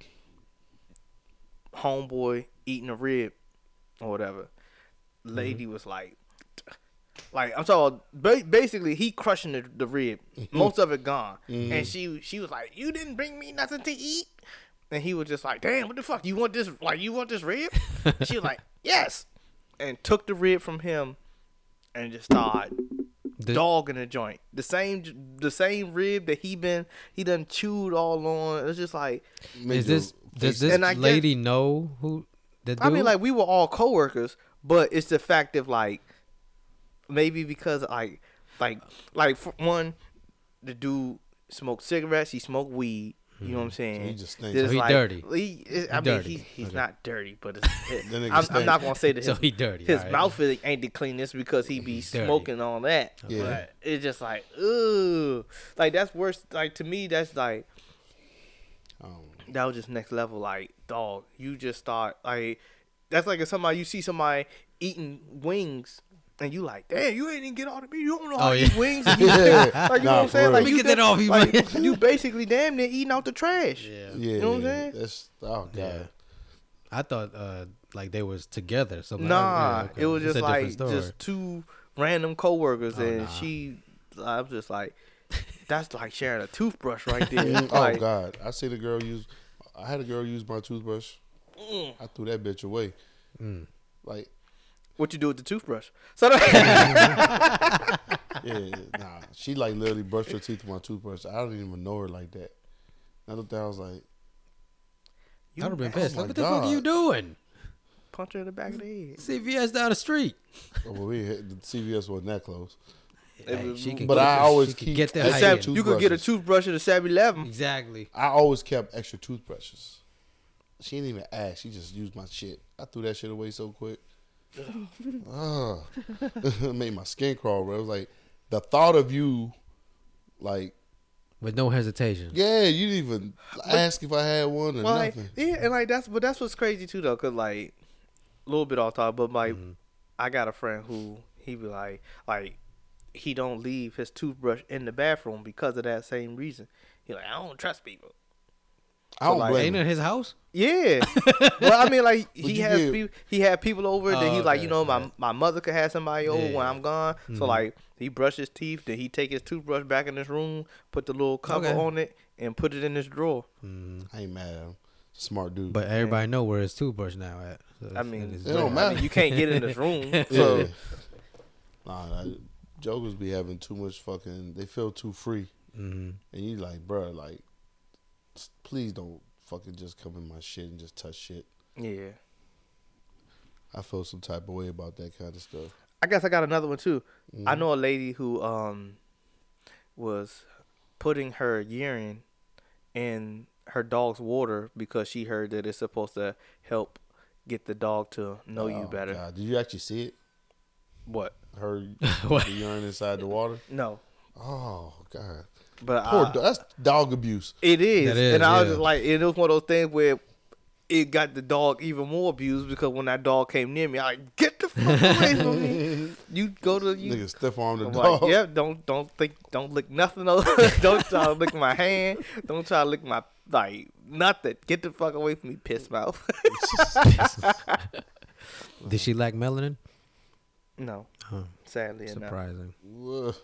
homeboy eating a rib or whatever. Lady was like, like I'm talking. Ba- basically, he crushing the, the rib, most of it gone, and she she was like, "You didn't bring me nothing to eat," and he was just like, "Damn, what the fuck? You want this? Like, you want this rib?" And she was like, "Yes," and took the rib from him, and just started
The-
dogging the joint. The same the same rib that he been he done chewed all on. It's just like,
Is this does this
And I guess-
lady know who the dude?
I mean, like, we were all coworkers, but it's the fact of like maybe because like like like for one, the dude smoked cigarettes, he smoked weed. You know what I'm saying?
So he just stinks.
There's
So he
like-
dirty.
He, it- I
He
mean,
dirty.
he, he's
Okay.
not dirty, but it's, it,
That nigga
I'm, I'm
stink.
not gonna say that
So
his,
he dirty.
his
alright.
mouth is- ain't the cleanest because he be
Dirty.
smoking all that.
Yeah.
But it's just like, ooh, like that's worse. Like to me, that's like
Um,
that was just next level. Like, dog, you just start like that's like if somebody you see somebody eating wings. And you like, damn, you ain't even get all the meat. You don't know how
Oh,
to
yeah.
eat wings. And you,
Yeah.
like, you know
Nah,
what I'm
for
saying?
real.
Like,
Let me
you
get that
did-
off you,
like,
man.
you basically damn near eating out the trash.
Yeah.
yeah,
You know what I'm
yeah,
saying?
That's oh god.
Yeah. I thought uh like they was together. So
Nah,
yeah, okay.
it was
It's
just
a different
like
story.
just two random coworkers,
Oh,
and
nah.
she, I was just like, that's like sharing a toothbrush right there.
Mm,
Like,
oh god, I seen a girl use. I had a girl use my toothbrush.
mm,
I threw that bitch away.
Mm.
Like,
what you do with the toothbrush? So that,
yeah, nah. She like literally brushed her teeth with my toothbrush. I don't even know her like that. I looked at her, I was like,
I would have been
nasty.
pissed.
my
Like, what the fuck are
God.
you doing?
Punch her in the back of the head.
C V S down the street.
oh, well, we hit, the C V S wasn't that close.
Hey, she can
but
get
I
the-
always
she can
keep
get the
extra
height.
You could get a
toothbrushes.
toothbrush at a seven eleven.
Exactly.
I always kept extra toothbrushes. She didn't even ask. She just used my shit. I threw that shit away so quick. Ugh. It made my skin crawl, bro. It was like the thought of you, like,
With no hesitation.
yeah, you didn't even ask if I had one or
Well, like,
nothing.
yeah, and like that's but that's what's crazy too though, cause like a little bit off topic, but like
Mm-hmm.
I got a friend who he be like like he don't leave his toothbrush in the bathroom because of that same reason. He like I don't trust people.
I don't
like,
blame
Ain't
him.
it his house?
Yeah, well I mean like he
you
has
get-
people, he had people over.
Oh,
then he like
okay,
you know my
right.
my mother could have somebody over when
Yeah.
I'm gone. So like he brush his teeth, then he take his toothbrush back in his room, put the little cover
Okay.
on it, and put it in his drawer.
I ain't mad at him. Smart dude.
But everybody know where his toothbrush now at. So
I
it's
mean,
in his
It don't
drawer.
matter.
I mean, you can't get in his room.
yeah.
So
Nah, nah, jokers be having too much fucking. They feel too free,
Mm-hmm.
and you like, bro, like, s- please don't fucking just come in my shit and just touch shit.
yeah.
I feel some type of way about that kind of stuff.
I guess I got another one too.
Mm-hmm.
I know a lady who um was putting her urine in her dog's water because she heard that it's supposed to help get the dog to know you
Oh,
better.
God. Did you actually see it?
What?
Her
What?
the urine inside the water?
No.
Oh God,
But
poor
I,
dog. That's dog abuse.
it is.
That is,
and I was
yeah.
just like, it was one of those things where it got the dog even more abused because when that dog came near me, I like, get the fuck away from me. You go to you.
Nigga stiff arm the
I'm
dog.
like, yeah, don't don't think don't lick nothing else. Don't try to lick my hand. Don't try to lick my like nothing. Get the fuck away from me, piss mouth.
Did she lack melanin?
No,
Huh.
sadly enough.
Surprising.
Ugh.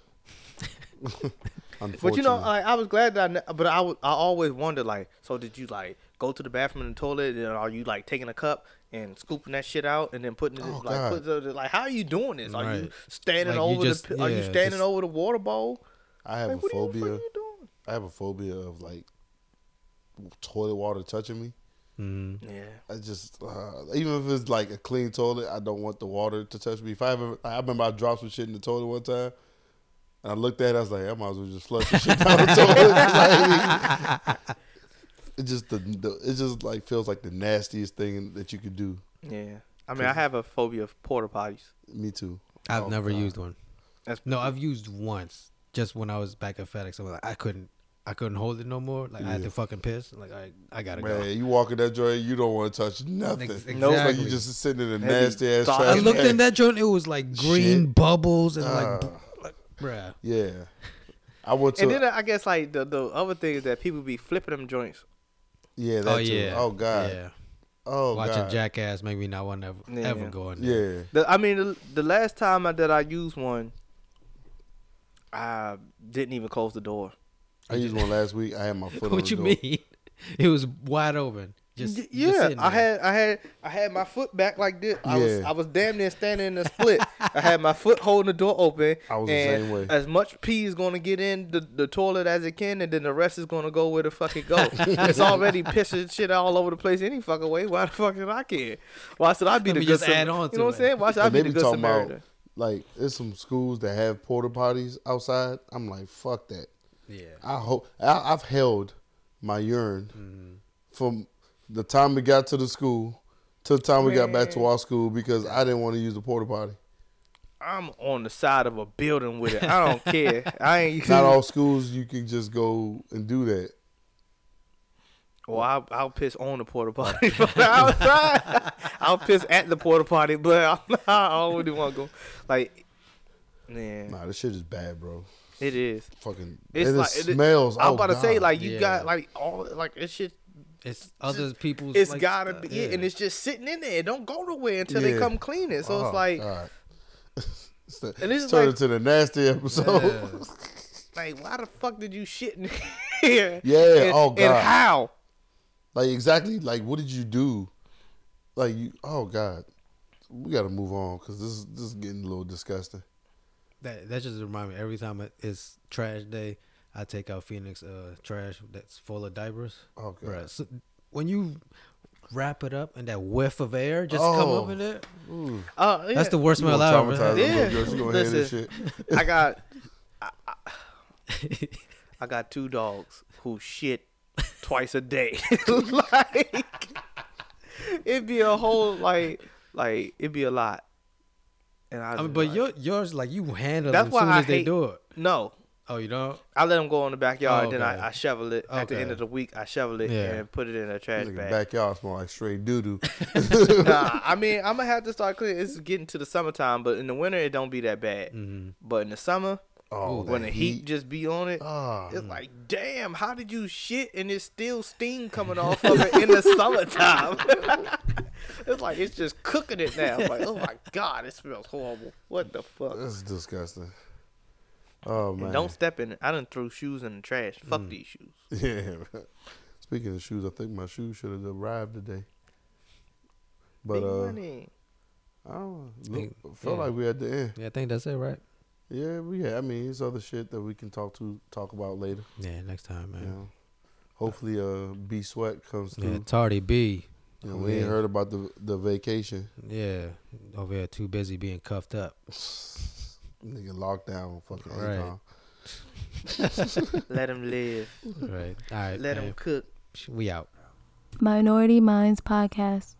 But you know,
Unfortunately.
I, I was glad that I, ne- but I, was- I always wondered like, so did you like go to the bathroom in the toilet and are you like taking a cup and scooping that shit out and then putting it
Oh,
like
God.
put the, like how are you doing this? Are you
Right.
standing
Like, you
over
just-
the pi- are you
yeah,
standing
just-
over the water bowl?
I have
Like,
a
what the fuck
phobia.
you doing?
I have a phobia of like toilet water touching me.
Mm-hmm.
Yeah.
I just uh, even if it's like a clean toilet, I don't want the water to touch me. If I ever, I remember I dropped some shit in the toilet one time, and I looked at it, I was like, I might as well just flush the shit down the toilet. Like, it just the, the it just like feels like the nastiest thing that you could do.
Yeah. I mean, I have a phobia of porta potties.
Me too.
I've
Oh,
never
God.
used one.
That's
No, I've used once. Just when I was back at FedEx, I was like, I couldn't, I couldn't hold it no more. Like I had
Yeah.
to fucking piss. Like I, I gotta
Man,
go.
you walk in that joint, you don't want to touch nothing.
Ex-
It's like
exactly.
you just sitting in a
Heavy
nasty ass
thought.
trash
I looked
bag.
in that joint. It was like green
Shit.
bubbles and
Uh,
like, like, bruh.
Yeah, I went to.
and then I guess like the the other thing is that people be flipping them joints.
yeah, that
Oh
too.
yeah.
Oh God.
Yeah.
Oh
Watching
God.
Jackass made me not want to ever,
Yeah.
ever go in there.
Yeah.
The, I mean, the, the last time I, that I used one, I didn't even close the door.
I used one last week. I had my foot on
What
the
you
door.
mean? It was wide open. Just,
Y-
just
yeah,
sitting
I
there.
had I had I had my foot back like this. I was
Yeah.
I was damn near standing in a split. I had my foot holding the door open.
I was the
and
same way.
As much pee is gonna get in the, the toilet as it can, and then the rest is gonna go where the fuck it go. It's already pissing shit all over the place any fucking way. Why the fuck should I care? Why should I be
Let
the
me
good
just
Sam-
add on
You
to
know what I'm
it.
saying? Why should I
And
be
they
the
be
good
talking
Samaritan?
about like there's some schools that have porta potties outside. I'm like, fuck that.
Yeah.
I hope I, I've held my urine
Mm-hmm.
from the time we got to the school to the time we got back to
Man.
our school because I didn't want to use the porta potty.
I'm on the side of a building with it. I don't care. I ain't.
Not all schools you can just go and do that.
Well, I'll, I'll piss on the porta potty. But outside, I'll piss at the porta potty, but I'm not, I don't really want to go. Like, man,
Nah, this shit is bad, bro.
it is.
Fucking
It's
and
like
it
it-
smells.
I'm
oh,
about to say,
God.
like, you
Yeah.
got like all like it shit.
It's other people's.
It's
like,
gotta
stuff.
be, yeah. and it's just sitting in there. It don't go nowhere until they
Yeah.
come clean it. So
Oh,
it's like,
God. it's the,
And this
it's
is
turned
like-
into the nasty episode.
Yeah.
like, why the fuck did you shit in here?
Yeah,
And,
oh,
and
God.
how?
Like exactly, like what did you do? Like you, oh God, we got to move on because this is this is getting a little disgusting.
That that just remind me every time it- it's trash day, I take out Phoenix uh trash that's full of diapers.
Oh God,
Bruh, so when you wrap it up and that whiff of air just oh. come up in there.
Mm. Uh, yeah.
That's the worst smell I ever had.
Yeah. Listen, I got, I, I, I got two dogs who shit twice a day. Like, it'd be a whole like, like it'd be a lot. And I,
I mean, but
like,
your, yours like you handle them as soon as hate, they do it.
No.
Oh, you don't?
I let them go in the backyard,
oh, okay.
then I, I shovel it.
Okay.
At the end of the week, I shovel it yeah. and put it in a trash
like
bag.
Backyard smell like straight doo doo.
Nah, I mean, I'm gonna have to start cleaning. It's getting to the summertime, but in the winter it don't be that bad.
Mm-hmm.
But in the summer,
oh,
when the heat.
heat
just be on it,
oh.
it's like, damn, how did you shit and there's still steam coming off of it in the summertime? It's like it's just cooking it now. Like, oh my god, it smells horrible. What the fuck?
That's disgusting. Oh man!
And don't step in it. I done threw shoes in the trash. Fuck mm. these shoes.
Yeah. Speaking of shoes, I think my shoes should have arrived today. But
Big
uh,
money.
I don't know. Look, felt yeah. like we at the end.
Yeah, I think that's it, right?
Yeah, we. Yeah, I mean, it's other shit that we can talk to talk about later.
Yeah, next time, man.
You know, hopefully, uh, B Sweat comes through.
Yeah, Tardy B.
You know, we yeah. ain't heard about the the vacation.
Yeah, over here too busy being cuffed up.
Nigga locked down fucking
right.
Let him live.
Right. All right.
Let man. him cook.
We out.
Minority Minds Podcast.